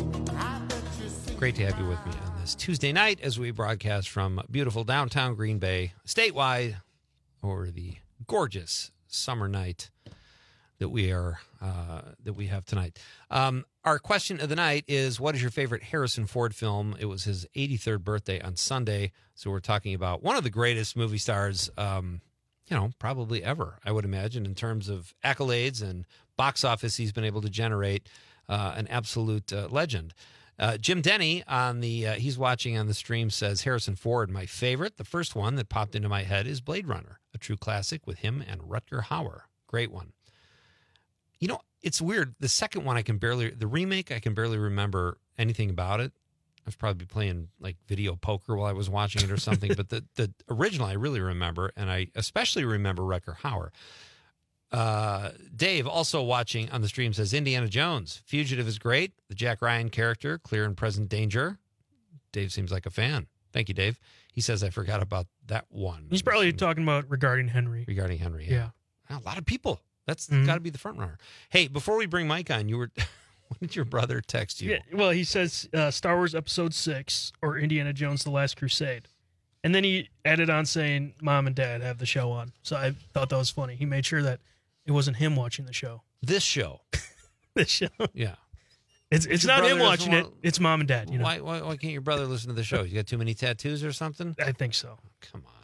Great to have you with me on this Tuesday night as we broadcast from beautiful downtown Green Bay, statewide, over the gorgeous summer night that we have tonight. Our question of the night is, what is your favorite Harrison Ford film? It was his 83rd birthday on Sunday, so we're talking about one of the greatest movie stars, probably ever, I would imagine, in terms of accolades and box office he's been able to generate. An absolute legend. Jim Denny he's watching on the stream, says Harrison Ford, my favorite. The first one that popped into my head is Blade Runner, a true classic with him and Rutger Hauer. Great one. You know, it's weird. The second one, the remake, I can barely remember anything about it. I was probably playing like video poker while I was watching it or something. But the original I really remember, and I especially remember Rutger Hauer. Dave, also watching on the stream, says Indiana Jones. Fugitive is great. The Jack Ryan character, clear and present danger. Dave seems like a fan. Thank you, Dave. He says I forgot about that one. He's probably talking about Regarding Henry. Regarding Henry, yeah. A lot of people. That's got to be the front runner. Hey, before we bring Mike on, when did your brother text you? Yeah, well, he says Star Wars Episode 6 or Indiana Jones The Last Crusade. And then he added on saying Mom and Dad have the show on. So I thought that was funny. He made sure that it wasn't him watching the show. This show. This show. Yeah. It's not him watching it. It's Mom and Dad. You know? Why can't your brother listen to the show? You got too many tattoos or something? I think so. Come on.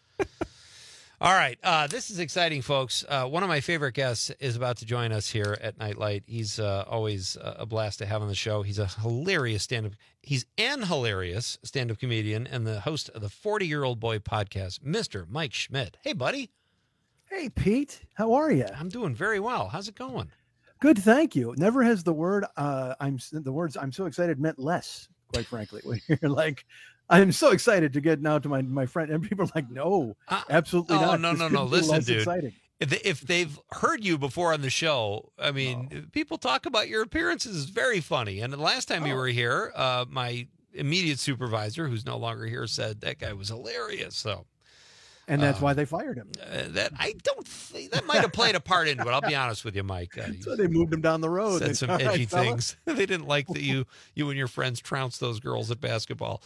All right. This is exciting, folks. One of my favorite guests is about to join us here at Nightlight. He's always a blast to have on the show. He's a hilarious stand-up. He's an hilarious stand-up comedian and the host of the 40-Year-Old Boy podcast, Mr. Mike Schmidt. Hey, buddy. Hey, Pete. How are you? I'm doing very well. How's it going? Good, thank you. Never has the words "I'm so excited" meant less, quite frankly. When you're like, I'm so excited to get now to my friend, and people are like, no, absolutely not. No. Listen, dude. Exciting. If they've heard you before on the show, I mean, people talk about your appearances. It's very funny. And the last time you were here, my immediate supervisor, who's no longer here, said that guy was hilarious. So. And that's why they fired him. That might have played a part into it. I'll be honest with you, Mike. So they moved him down the road. Said some edgy things. They didn't like that you and your friends trounced those girls at basketball.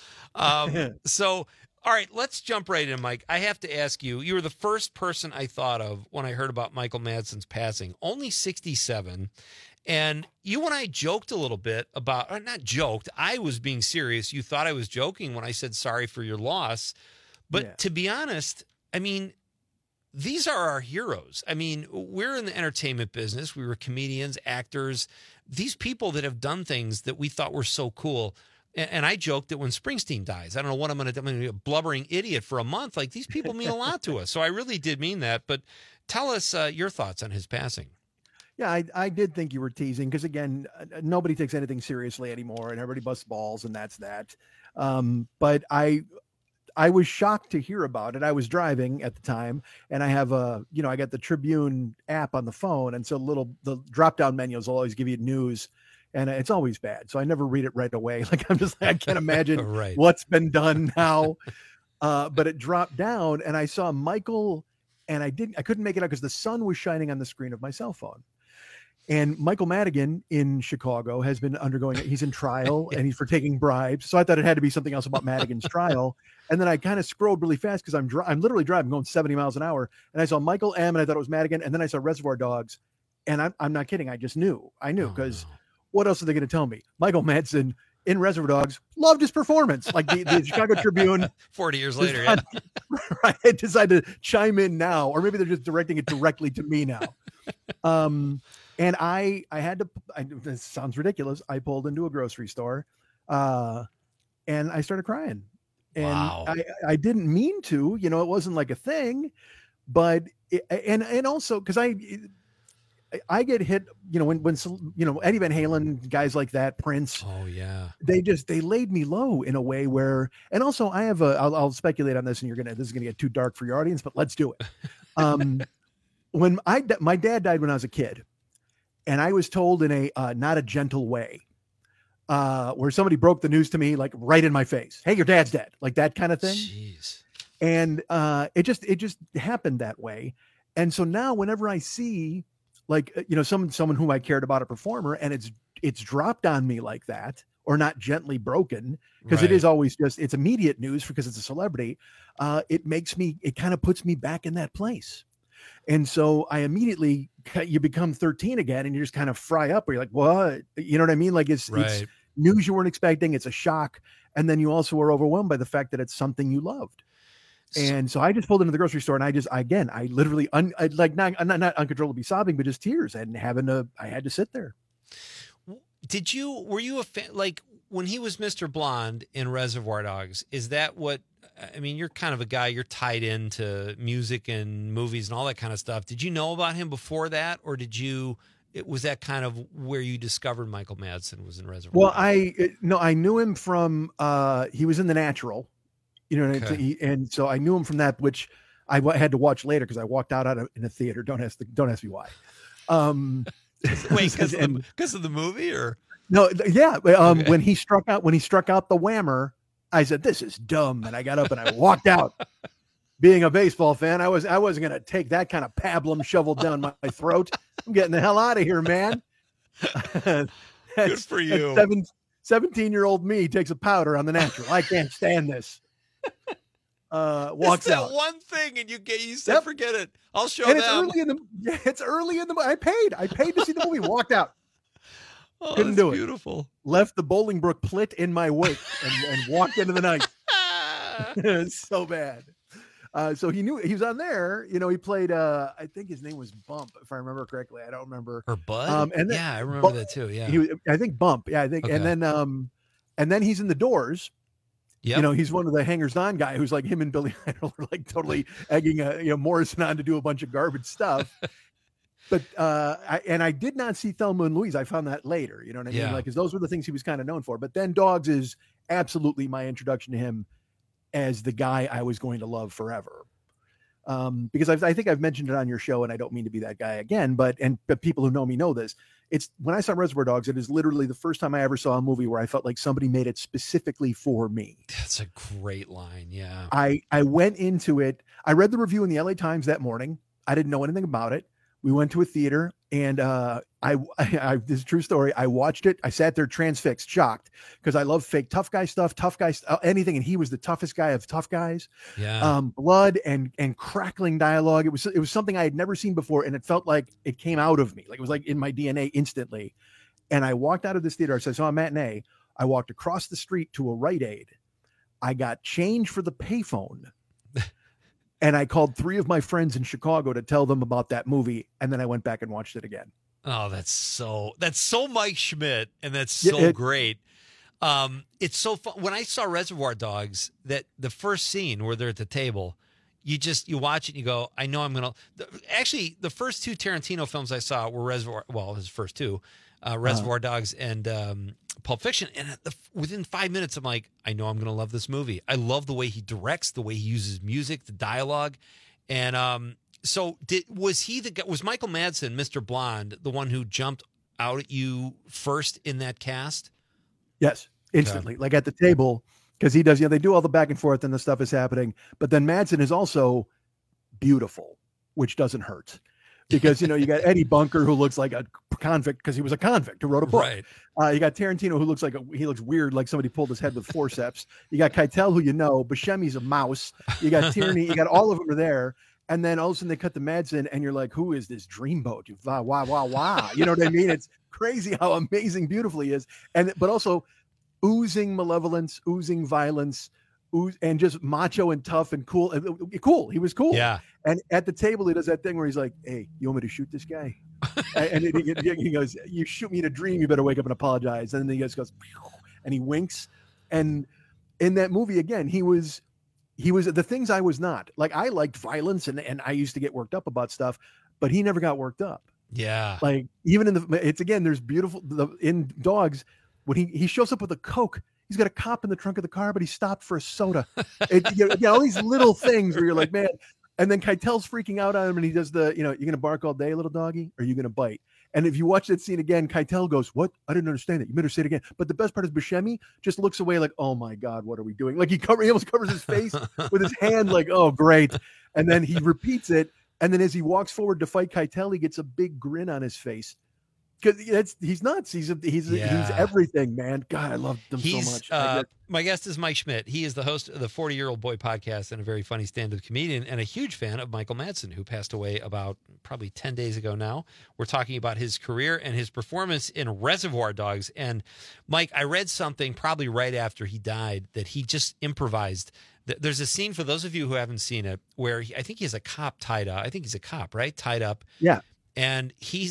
So, all right, let's jump right in, Mike. I have to ask you. You were the first person I thought of when I heard about Michael Madsen's passing. Only 67. And you and I joked a little bit about, or not joked. I was being serious. You thought I was joking when I said sorry for your loss. But to be honest, I mean, these are our heroes. I mean, we're in the entertainment business. We were comedians, actors, these people that have done things that we thought were so cool. And I joked that when Springsteen dies, I don't know what I'm going to do. I'm going to be a blubbering idiot for a month. Like, these people mean a lot to us. So I really did mean that. But tell us your thoughts on his passing. Yeah, I did think you were teasing because, again, nobody takes anything seriously anymore and everybody busts balls and that's that. But I was shocked to hear about it. I was driving at the time and I have I got the Tribune app on the phone. And so the drop-down menus will always give you news and it's always bad. So I never read it right away. Like, I'm just like, I can't imagine what's been done now. But it dropped down and I saw Michael and I couldn't make it out because the sun was shining on the screen of my cell phone. And Michael Madigan in Chicago has been he's in trial and he's for taking bribes. So I thought it had to be something else about Madigan's trial. And then I kind of scrolled really fast because I'm literally driving, going 70 miles an hour. And I saw Michael M. and I thought it was Madigan. And then I saw Reservoir Dogs. And I'm not kidding. I just knew. I knew because what else are they going to tell me? Michael Madsen in Reservoir Dogs loved his performance. Like the Chicago Tribune. 40 years later, right, I decided to chime in now. Or maybe they're just directing it directly to me now. And I had to, this sounds ridiculous. I pulled into a grocery store. And I started crying. And Wow. I didn't mean to, it wasn't like a thing, but and also because I get hit, when Eddie Van Halen, guys like that, Prince. Oh yeah. They laid me low in a way where, and also I have I'll speculate on this, and this is gonna get too dark for your audience, but let's do it. When my dad died when I was a kid, and I was told in a not a gentle way, where somebody broke the news to me, like right in my face. Hey, your dad's dead, like that kind of thing. Jeez. And it just happened that way. And so now whenever I see like, someone whom I cared about, a performer, and it's dropped on me like that, or not gently broken, because it is always it's immediate news because it's a celebrity. It kind of puts me back in that place. And so I immediately, you become 13 again, and you just kind of fry up, where you're like, what? You know what I mean? Like it's news you weren't expecting. It's a shock. And then you also are overwhelmed by the fact that it's something you loved. And so I just pulled into the grocery store, and I literally not uncontrollably sobbing, but just tears, and I had to sit there. Were you a fan, like when he was Mr. Blonde in Reservoir Dogs? Is that what, I mean, you're kind of a guy, you're tied into music and movies and all that kind of stuff. Did you know about him before that? Or was that kind of where you discovered Michael Madsen was in Reservoir Dogs? Well, I knew him from, he was in The Natural. And so I knew him from that, which I had to watch later because I walked out in a theater. Don't ask me why. Wait, because of the movie, or no? Yeah, when he struck out the whammer, I said, "This is dumb," and I got up and I walked out. Being a baseball fan, I wasn't going to take that kind of pablum shoveled down my throat. I'm getting the hell out of here, man. Good for you. 17-year-old me takes a powder on The Natural. I can't stand this. Walks out. One thing, and you said, forget it. I'll show and them. It's early in the I paid to see the movie. Walked out. Oh, Couldn't do it. Beautiful. Left the Bolingbrook Plit in my wake and walked into the night. It's so bad. So he knew he was on there. He played. I think his name was Bump, if I remember correctly. I don't remember. Or Bud. I remember that too. Yeah. I think Bump. Yeah, I think. Okay. And then he's in The Doors. Yep. He's one of the hangers-on guy who's like him and Billy Idol are like totally egging Morrison on to do a bunch of garbage stuff. But I did not see Thelma and Louise. I found that later. You know what I mean? Like, because those were the things he was kind of known for. But then Dogs is absolutely my introduction to him as the guy I was going to love forever. Because I think I've mentioned it on your show, and I don't mean to be that guy again, but people who know me know this. It's when I saw Reservoir Dogs, it is literally the first time I ever saw a movie where I felt like somebody made it specifically for me. That's a great line. Yeah. I went into it. I read the review in the LA Times that morning. I didn't know anything about it. We went to a theater, and this is a true story. I watched it. I sat there transfixed, shocked, because I love fake tough guy stuff, anything. And he was the toughest guy of tough guys. Yeah. Blood and crackling dialogue. It was something I had never seen before. And it felt like it came out of me. Like it was like in my DNA instantly. And I walked out of this theater. I saw a matinee. I walked across the street to a Rite Aid. I got change for the payphone. And I called 3 of my friends in Chicago to tell them about that movie. And then I went back and watched it again. Oh, that's so Mike Schmidt. And that's so great. It's so fun. When I saw Reservoir Dogs, that the first scene where they're at the table, you watch it and you go, I know I'm going to, actually the first 2 Tarantino films I saw were his first 2, Reservoir Dogs and Pulp Fiction. And within 5 minutes, I'm like, I know I'm going to love this movie. I love the way he directs, the way he uses music, the dialogue. And so was Michael Madsen, Mr. Blonde, the one who jumped out at you first in that cast? Yes, instantly. Okay. Like at the table, because he does, they do all the back and forth and the stuff is happening. But then Madsen is also beautiful, which doesn't hurt. Because, you got Eddie Bunker, who looks like a convict because he was a convict who wrote a book. Right. You got Tarantino, who looks weird, like somebody pulled his head with forceps. You got Keitel, who Buscemi's a mouse. You got Tierney. You got all of them are there. And then all of a sudden they cut to Madsen, and you're like, who is this dreamboat? Wow. You know what I mean? It's crazy how amazing, beautiful he is. But also oozing malevolence, oozing violence, and just macho and tough and cool. He was cool. Yeah. And at the table, he does that thing where he's like, hey, you want me to shoot this guy? And he goes, you shoot me in a dream, you better wake up and apologize. And then he just goes, and he winks. And in that movie, again, he was the things I was not. Like, I liked violence and I used to get worked up about stuff, but he never got worked up. Yeah. Like, even there's beautiful in Dogs when he shows up with a Coke. He's got a cop in the trunk of the car, but he stopped for a soda. All these little things where you're like, man. And then Keitel's freaking out on him, and he does you're going to bark all day, little doggy, or are you going to bite? And if you watch that scene again, Keitel goes, what? I didn't understand it. You better say it again. But the best part is Buscemi just looks away like, oh my God, what are we doing? Like he almost covers his face with his hand like, oh, great. And then he repeats it. And then as he walks forward to fight Keitel, he gets a big grin on his face. Because he's nuts. He's everything, man. God, I love him so much. My guest is Mike Schmidt. He is the host of the 40-Year-Old Boy podcast and a very funny stand-up comedian and a huge fan of Michael Madsen, who passed away about probably 10 days ago now. We're talking about his career and his performance in Reservoir Dogs. And Mike, I read something probably right after he died that he just improvised. There's a scene, for those of you who haven't seen it, where I think he has a cop tied up. I think he's a cop, right? Tied up. Yeah. And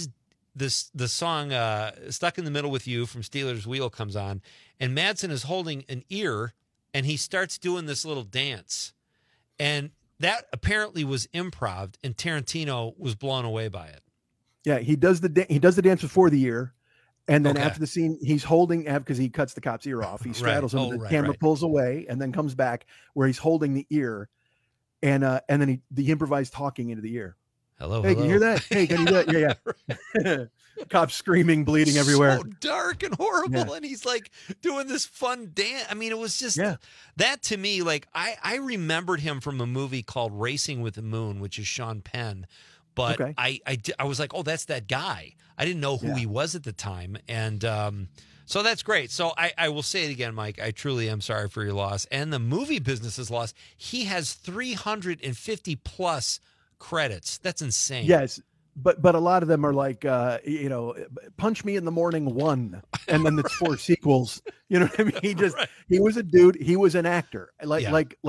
the song Stuck in the Middle with You from Steelers Wheel comes on, and Madsen is holding an ear, and he starts doing this little dance. And that apparently was improv, and Tarantino was blown away by it. Yeah, he does the dance before the ear, and then after the scene, he's holding, because he cuts the cop's ear off. He straddles him, the camera pulls away, and then comes back where he's holding the ear, and then the improvised talking into the ear. Hello, hey, can you hear that? Hey, can you hear that? Yeah. Cops screaming, bleeding everywhere. So dark and horrible. And he's like doing this fun dance. I mean, it was just that to me, like I remembered him from a movie called Racing with the Moon, which is Sean Penn. But I was like, oh, that's that guy. I didn't know who he was at the time. And so that's great. So I will say it again, Mike. I truly am sorry for your loss. And the movie business's loss. He has 350 plus credits. That's insane. Yes, but a lot of them are like Punch Me in the Morning 1, and then it's 4 sequels. You know what I mean? He was a dude. He was an actor. Like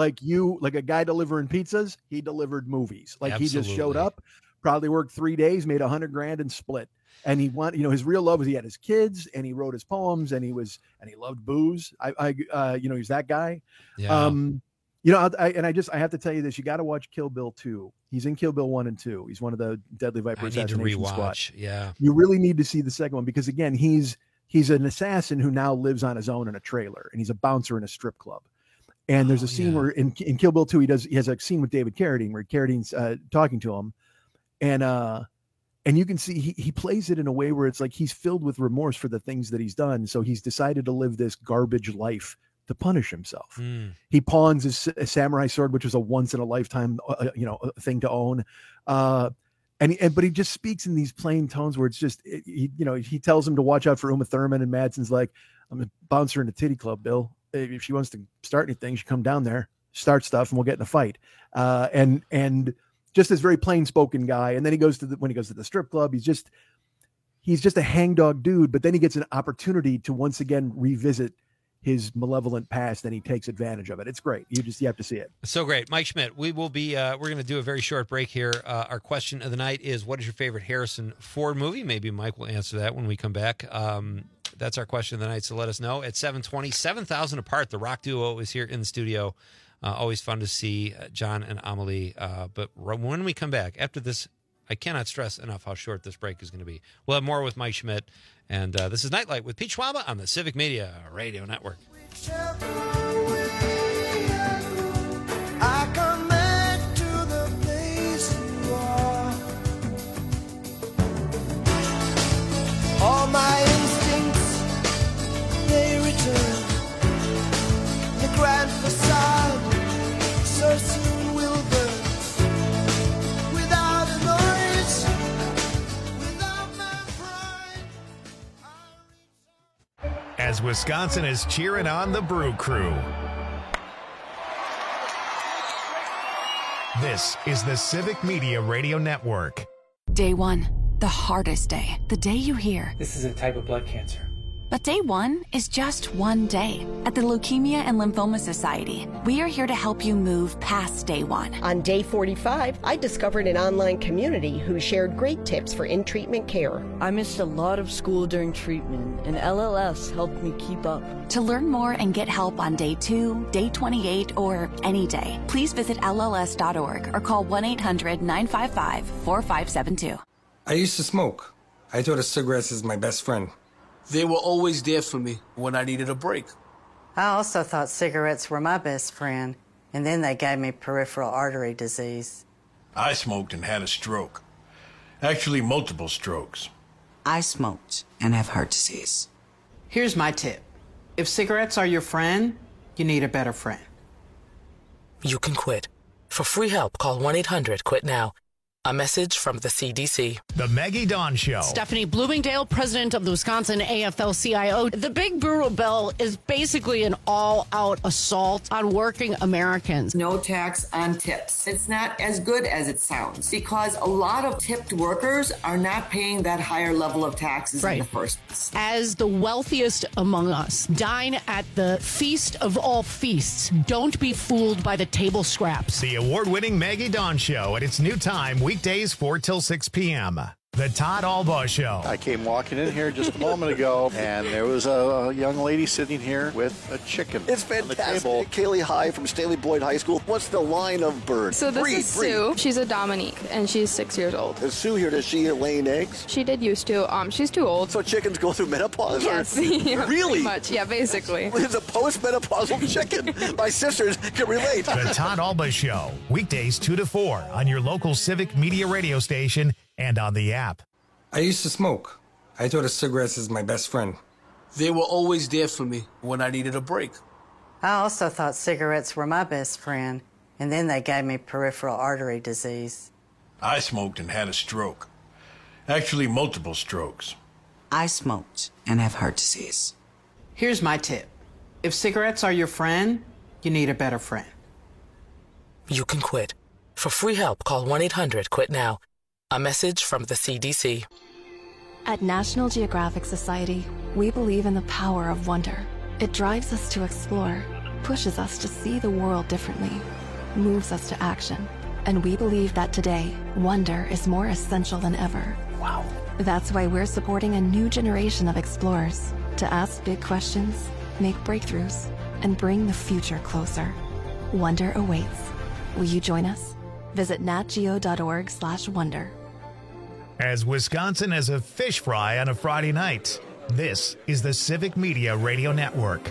a guy delivering pizzas. He delivered movies. Like He just showed up, probably worked 3 days, made $100,000 and split. And he his real love was he had his kids, and he wrote his poems, and he loved booze. He's that guy. Yeah. I have to tell you this. You got to watch Kill Bill 2. He's in Kill Bill 1 and 2. He's one of the Deadly Viper assassination squad. Yeah. You really need to see the second one because, again, he's an assassin who now lives on his own in a trailer, and he's a bouncer in a strip club. And there's a scene where in Kill Bill 2, he has a scene with David Carradine where Carradine's talking to him, and you can see he plays it in a way where it's like he's filled with remorse for the things that he's done. So he's decided to live this garbage life to punish himself. He pawns his samurai sword, which was a once in a lifetime, thing to own. But he just speaks in these plain tones where it's just, he tells him to watch out for Uma Thurman, and Madsen's like, I'm a bouncer in a titty club, Bill. If she wants to start anything, she come down there, start stuff, and we'll get in a fight. And just this very plain spoken guy. And then when he goes to the strip club, he's just a hangdog dude, but then he gets an opportunity to once again revisit his malevolent past, and he takes advantage of it. It's great. You have to see it. So great. Mike Schmidt, we will be, we're going to do a very short break here. Our question of the night is, what is your favorite Harrison Ford movie? Maybe Mike will answer that when we come back. That's our question of the night. So let us know at 7:20, 7,000 apart. The rock duo is here in the studio. Always fun to see John and Amelie. But when we come back after this, I cannot stress enough how short this break is going to be. We'll have more with Mike Schmidt. And this is Nightlight with Pete Schwaba on the Civic Media Radio Network. I come back to the place you are. All my instincts, they return. The grand facade so soon will burn. Without a noise, without my pride. As Wisconsin is cheering on the Brew Crew. This is the Civic Media Radio Network. Day 1, the hardest day. The day you hear, this is a type of blood cancer. But day one is just one day. At the Leukemia and Lymphoma Society, we are here to help you move past day one. On day 45, I discovered an online community who shared great tips for in-treatment care. I missed a lot of school during treatment, and LLS helped me keep up. To learn more and get help on day 2, day 28, or any day, please visit LLS.org or call 1-800-955-4572. I used to smoke. I thought of cigarettes as my best friend. They were always there for me when I needed a break. I also thought cigarettes were my best friend, and then they gave me peripheral artery disease. I smoked and had a stroke. Actually, multiple strokes. I smoked and have heart disease. Here's my tip. If cigarettes are your friend, you need a better friend. You can quit. For free help, call 1-800-QUIT-NOW. A message from the CDC. The Maggie Dawn Show. Stephanie Bloomingdale, president of the Wisconsin AFL-CIO. The big brutal bill is basically an all-out assault on working Americans. No tax on tips. It's not as good as it sounds because a lot of tipped workers are not paying that higher level of taxes in the first place. As the wealthiest among us, dine at the feast of all feasts. Don't be fooled by the table scraps. The award-winning Maggie Dawn Show at its new time, weekdays 4 till 6 p.m. The Todd Albaugh Show. I came walking in here just a moment ago, and there was a young lady sitting here with a chicken. It's fantastic. Kaylee High from Staley Boyd High School. What's the line of bird? So this is Sue. She's a Dominique, and she's 6 years old. Is Sue here? Does she laying eggs? She did used to. She's too old. So chickens go through menopause? Yes. Yeah, really? Pretty much. Yeah, basically. It's a post-menopausal chicken. My sisters can relate. The Todd Albaugh Show. Weekdays 2 to 4 on your local Civic Media radio station and on the app. I used to smoke. I thought of cigarettes as my best friend. They were always there for me when I needed a break. I also thought cigarettes were my best friend, and then they gave me peripheral artery disease. I smoked and had a stroke. Actually, multiple strokes. I smoked and have heart disease. Here's my tip. If cigarettes are your friend, you need a better friend. You can quit. For free help, call 1-800-QUIT-NOW. A message from the CDC. At National Geographic Society, we believe in the power of wonder. It drives us to explore, pushes us to see the world differently, moves us to action. And we believe that today, wonder is more essential than ever. Wow. That's why we're supporting a new generation of explorers to ask big questions, make breakthroughs, and bring the future closer. Wonder awaits. Will you join us? Visit natgeo.org/wonder. As Wisconsin has a fish fry on a Friday night, this is the Civic Media Radio Network.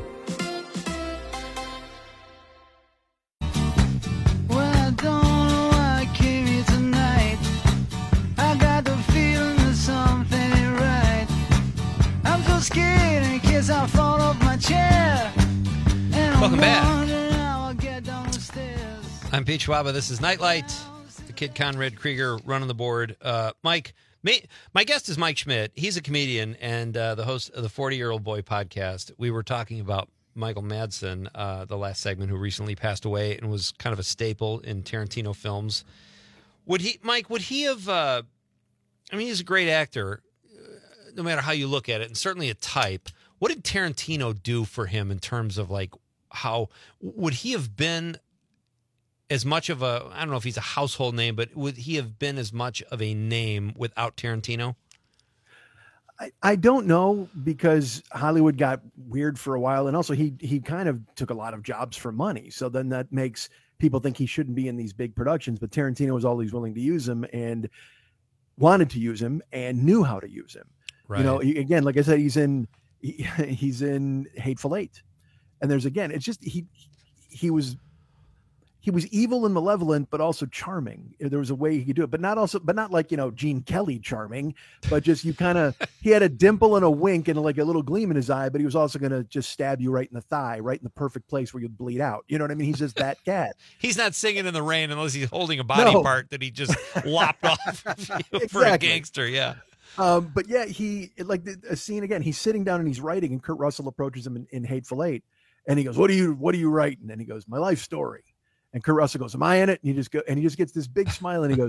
Well, I don't know why I came here tonight. I got the feeling that something ain't right. I'm so scared in case I fall off my chair. And Welcome back. how I'll get down the stairs. I'm Pete Schwaba. This is Nightlight. The kid Conrad Krieger running the board. Mike, my guest is Mike Schmidt. He's a comedian and the host of the 40-Year-Old Boy podcast. We were talking about Michael Madsen, the last segment, who recently passed away and was kind of a staple in Tarantino films. Would he have, I mean, he's a great actor, no matter how you look at it, and certainly a type. What did Tarantino do for him in terms of, like, how would he have been as much of a, I don't know if he's a household name, but would he have been as much of a name without Tarantino? I don't know, because Hollywood got weird for a while. And also he kind of took a lot of jobs for money. So then that makes people think he shouldn't be in these big productions, but Tarantino was always willing to use him and wanted to use him and knew how to use him. Right. You know, again, like I said, he's in Hateful Eight. And there's, again, it's just, he was evil and malevolent, but also charming. There was a way he could do it, but not like, you know, Gene Kelly charming, but just he had a dimple and a wink and like a little gleam in his eye, but he was also going to just stab you right in the thigh, right in the perfect place where you'd bleed out. You know what I mean? He's just that cat. He's not singing in the rain unless he's holding a body part that he just lopped off for a gangster. Yeah. But yeah, a scene again, he's sitting down and he's writing, and Kurt Russell approaches him in Hateful Eight. And he goes, what are you writing? And he goes, my life story. And Kurt Russell goes, am I in it? And he just gets this big smile and he goes,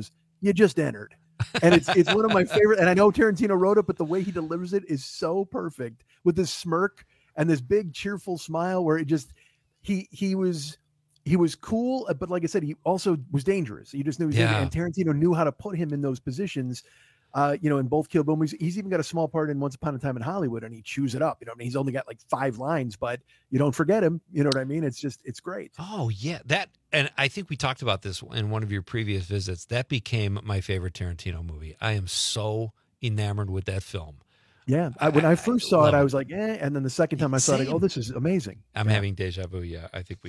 you just entered. And it's one of my favorite. And I know Tarantino wrote it, but the way he delivers it is so perfect with this smirk and this big cheerful smile where it just, he was cool, but like I said, he also was dangerous. You just knew he was dangerous. And Tarantino knew how to put him in those positions. In both Kill Bill movies. He's even got a small part in Once Upon a Time in Hollywood, and he chews it up. You know what I mean? He's only got like 5 lines, but you don't forget him. You know what I mean? It's great. Oh yeah, and I think we talked about this in one of your previous visits. That became my favorite Tarantino movie. I am so enamored with that film. Yeah, when I first saw it, I was like, and then the second time I saw it, this is amazing. I'm having deja vu. Yeah, I think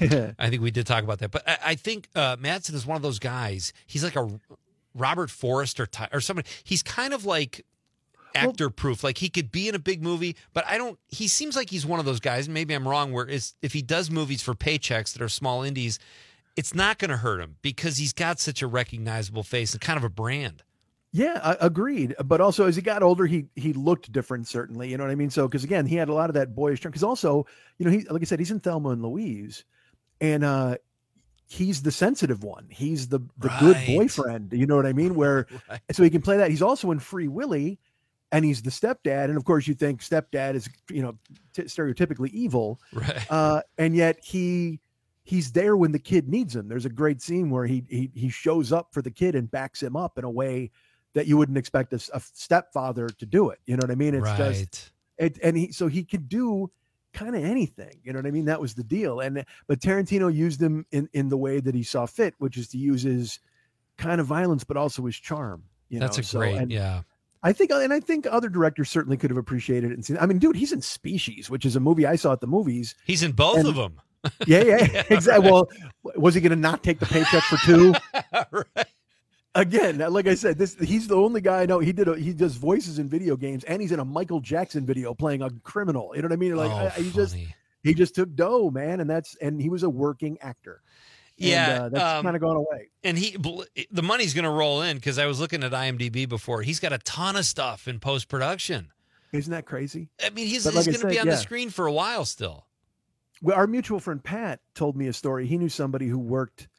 we did talk about that. But I think Madsen is one of those guys. He's like a Robert Forrest or somebody. He's kind of like actor proof. Like he could be in a big movie, but he seems like he's one of those guys, and maybe I'm wrong, where if he does movies for paychecks that are small indies, it's not going to hurt him because he's got such a recognizable face and kind of a brand. Yeah, agreed. But also as he got older, he looked different, certainly. You know what I mean? So, because again, he had a lot of that boyish charm. Because also, he, like I said, he's in Thelma and Louise, and he's the sensitive one. He's the good boyfriend. You know what I mean? Where so he can play that. He's also in Free Willy, and he's the stepdad. And of course, you think stepdad is stereotypically evil, right? And yet he's there when the kid needs him. There's a great scene where he shows up for the kid and backs him up in a way that you wouldn't expect a stepfather to do it. You know what I mean? It's just so he could do kind of anything. You know what I mean? That was the deal. But Tarantino used him in the way that he saw fit, which is to use his kind of violence, but also his charm. That's great. Yeah. I think other directors certainly could have appreciated it and seen. I mean, dude, he's in Species, which is a movie I saw at the movies. He's in both of them. Yeah, exactly. Well, was he going to not take the paycheck for 2? Right. Again, like I said, he's the only guy I know. He does voices in video games, and he's in a Michael Jackson video playing a criminal. You know what I mean? Like he just took dough, man, and he was a working actor. Yeah, and, that's kind of gone away. And the money's going to roll in because I was looking at IMDb before. He's got a ton of stuff in post production. Isn't that crazy? I mean, he's going to be on the screen for a while still. Well, our mutual friend Pat told me a story. He knew somebody who worked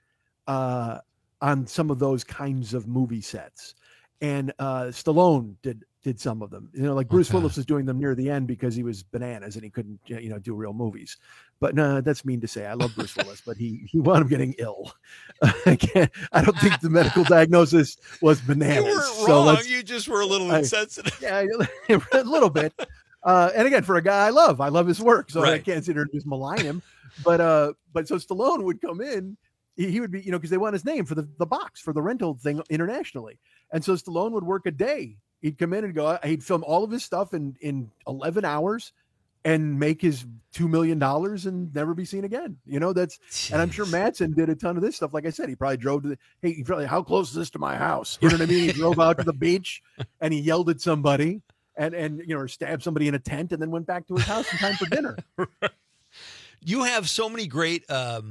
on some of those kinds of movie sets, and Stallone did some of them. Like Bruce Willis was doing them near the end because he was bananas and he couldn't do real movies. But no, that's mean to say. I love Bruce Willis, but he wound up getting ill. I don't think the medical diagnosis was bananas. You weren't wrong. You just were a little insensitive. Yeah, a little bit. And again, for a guy I love his work, so I can't sit here and just malign him. But so Stallone would come in, he would be, because they want his name for the box for the rental thing internationally, and so Stallone would work a day. He'd come in and go. He'd film all of his stuff in 11 hours, and make his $2 million and never be seen again. Jeez. And I'm sure Madsen did a ton of this stuff. Like I said, he probably drove to how close is this to my house? You know what I mean? He drove out to the beach and he yelled at somebody. And or stabbed somebody in a tent and then went back to his house in time for dinner. You have so many great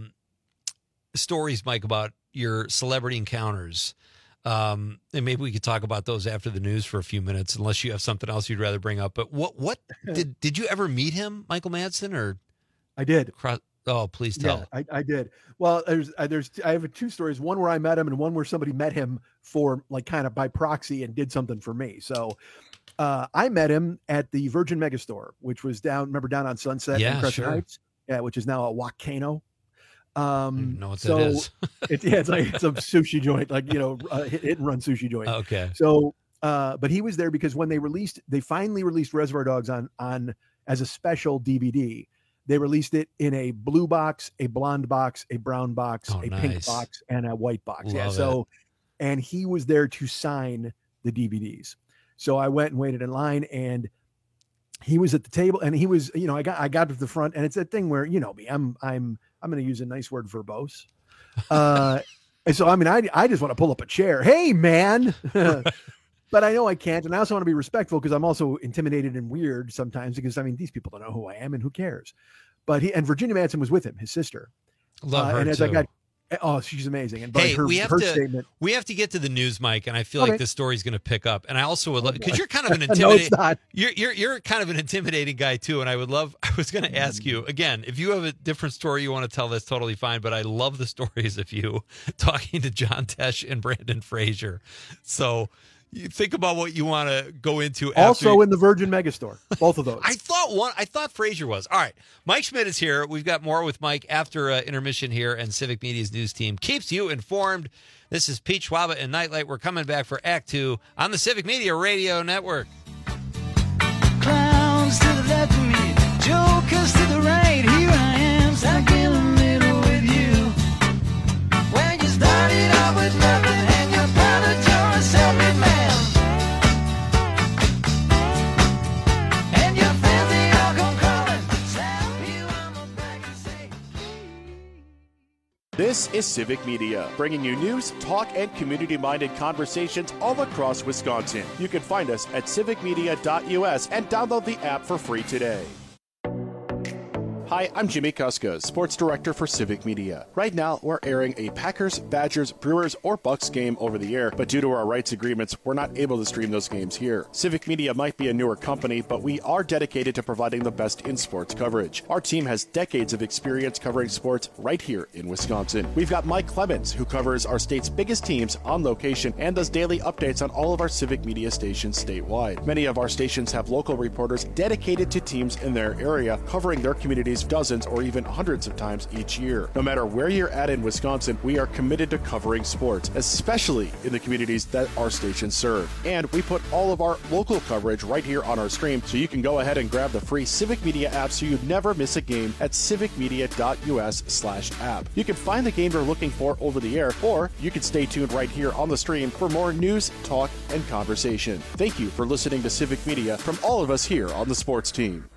stories, Mike, about your celebrity encounters. And maybe we could talk about those after the news for a few minutes, unless you have something else you'd rather bring up. But what did you ever meet him, Michael Madsen? Or I did. Oh, please tell. Yeah, I did. Well, I have 2 stories. One where I met him, and one where somebody met him for like kind of by proxy and did something for me. So. I met him at the Virgin Megastore, which was down on Sunset in Crescent Heights. Yeah, which is now a Volcano. I don't know what that is. It's a sushi joint, like hit and run sushi joint. Okay. So, but he was there because when they finally released Reservoir Dogs on as a special DVD. They released it in a blue box, a blonde box, a brown box, pink box, and a white box. And he was there to sign the DVDs. So I went and waited in line, and he was at the table, and he was, I got to the front, and it's that thing where, me, I'm going to use a nice word, verbose. And so, I mean, I just want to pull up a chair. Hey, man. But I know I can't. And I also want to be respectful because I'm also intimidated and weird sometimes because, these people don't know who I am and who cares. But Virginia Madsen was with him, his sister. Love her and as too. Oh, she's amazing. And by hey, her statement. We have to get to the news, Mike, and I feel like this story's going to pick up. And I also would love, because you're kind of an intimidating. No, it's not. You're kind of an intimidating guy too, and I was going to ask you again, if you have a different story you want to tell, that's totally fine. But I love the stories of you talking to John Tesh and Brandon Frazier. So you think about what you want to go into. Also in the Virgin Megastore, both of those. I thought Frazier was. All right, Mike Schmidt is here. We've got more with Mike after intermission here, and Civic Media's news team keeps you informed. This is Pete Schwaba and Nightlight. We're coming back for Act 2 on the Civic Media Radio Network. Clowns to the left of me, jokers to the right. Here I am, stuck in the middle with you. When you started out with nothing and you're proud that you're a self-made man. And your friends, they all come crawling, slap you on the back and say, This is Civic Media, bringing you news, talk, and community-minded conversations all across Wisconsin. You can find us at civicmedia.us and download the app for free today. Hi, I'm Jimmy Kuska, Sports Director for Civic Media. Right now, we're airing a Packers, Badgers, Brewers, or Bucks game over the air, but due to our rights agreements, we're not able to stream those games here. Civic Media might be a newer company, but we are dedicated to providing the best in sports coverage. Our team has decades of experience covering sports right here in Wisconsin. We've got Mike Clemens, who covers our state's biggest teams on location and does daily updates on all of our Civic Media stations statewide. Many of our stations have local reporters dedicated to teams in their area, covering their communities dozens or even hundreds of times each year. No matter where you're at in Wisconsin, we are committed to covering sports, especially in the communities that our stations serve. And we put all of our local coverage right here on our stream, so you can go ahead and grab the free Civic Media app so you never miss a game at civicmedia.us/app. You can find the game you're looking for over the air, or you can stay tuned right here on the stream for more news, talk, and conversation. Thank you for listening to Civic Media from all of us here on the sports team.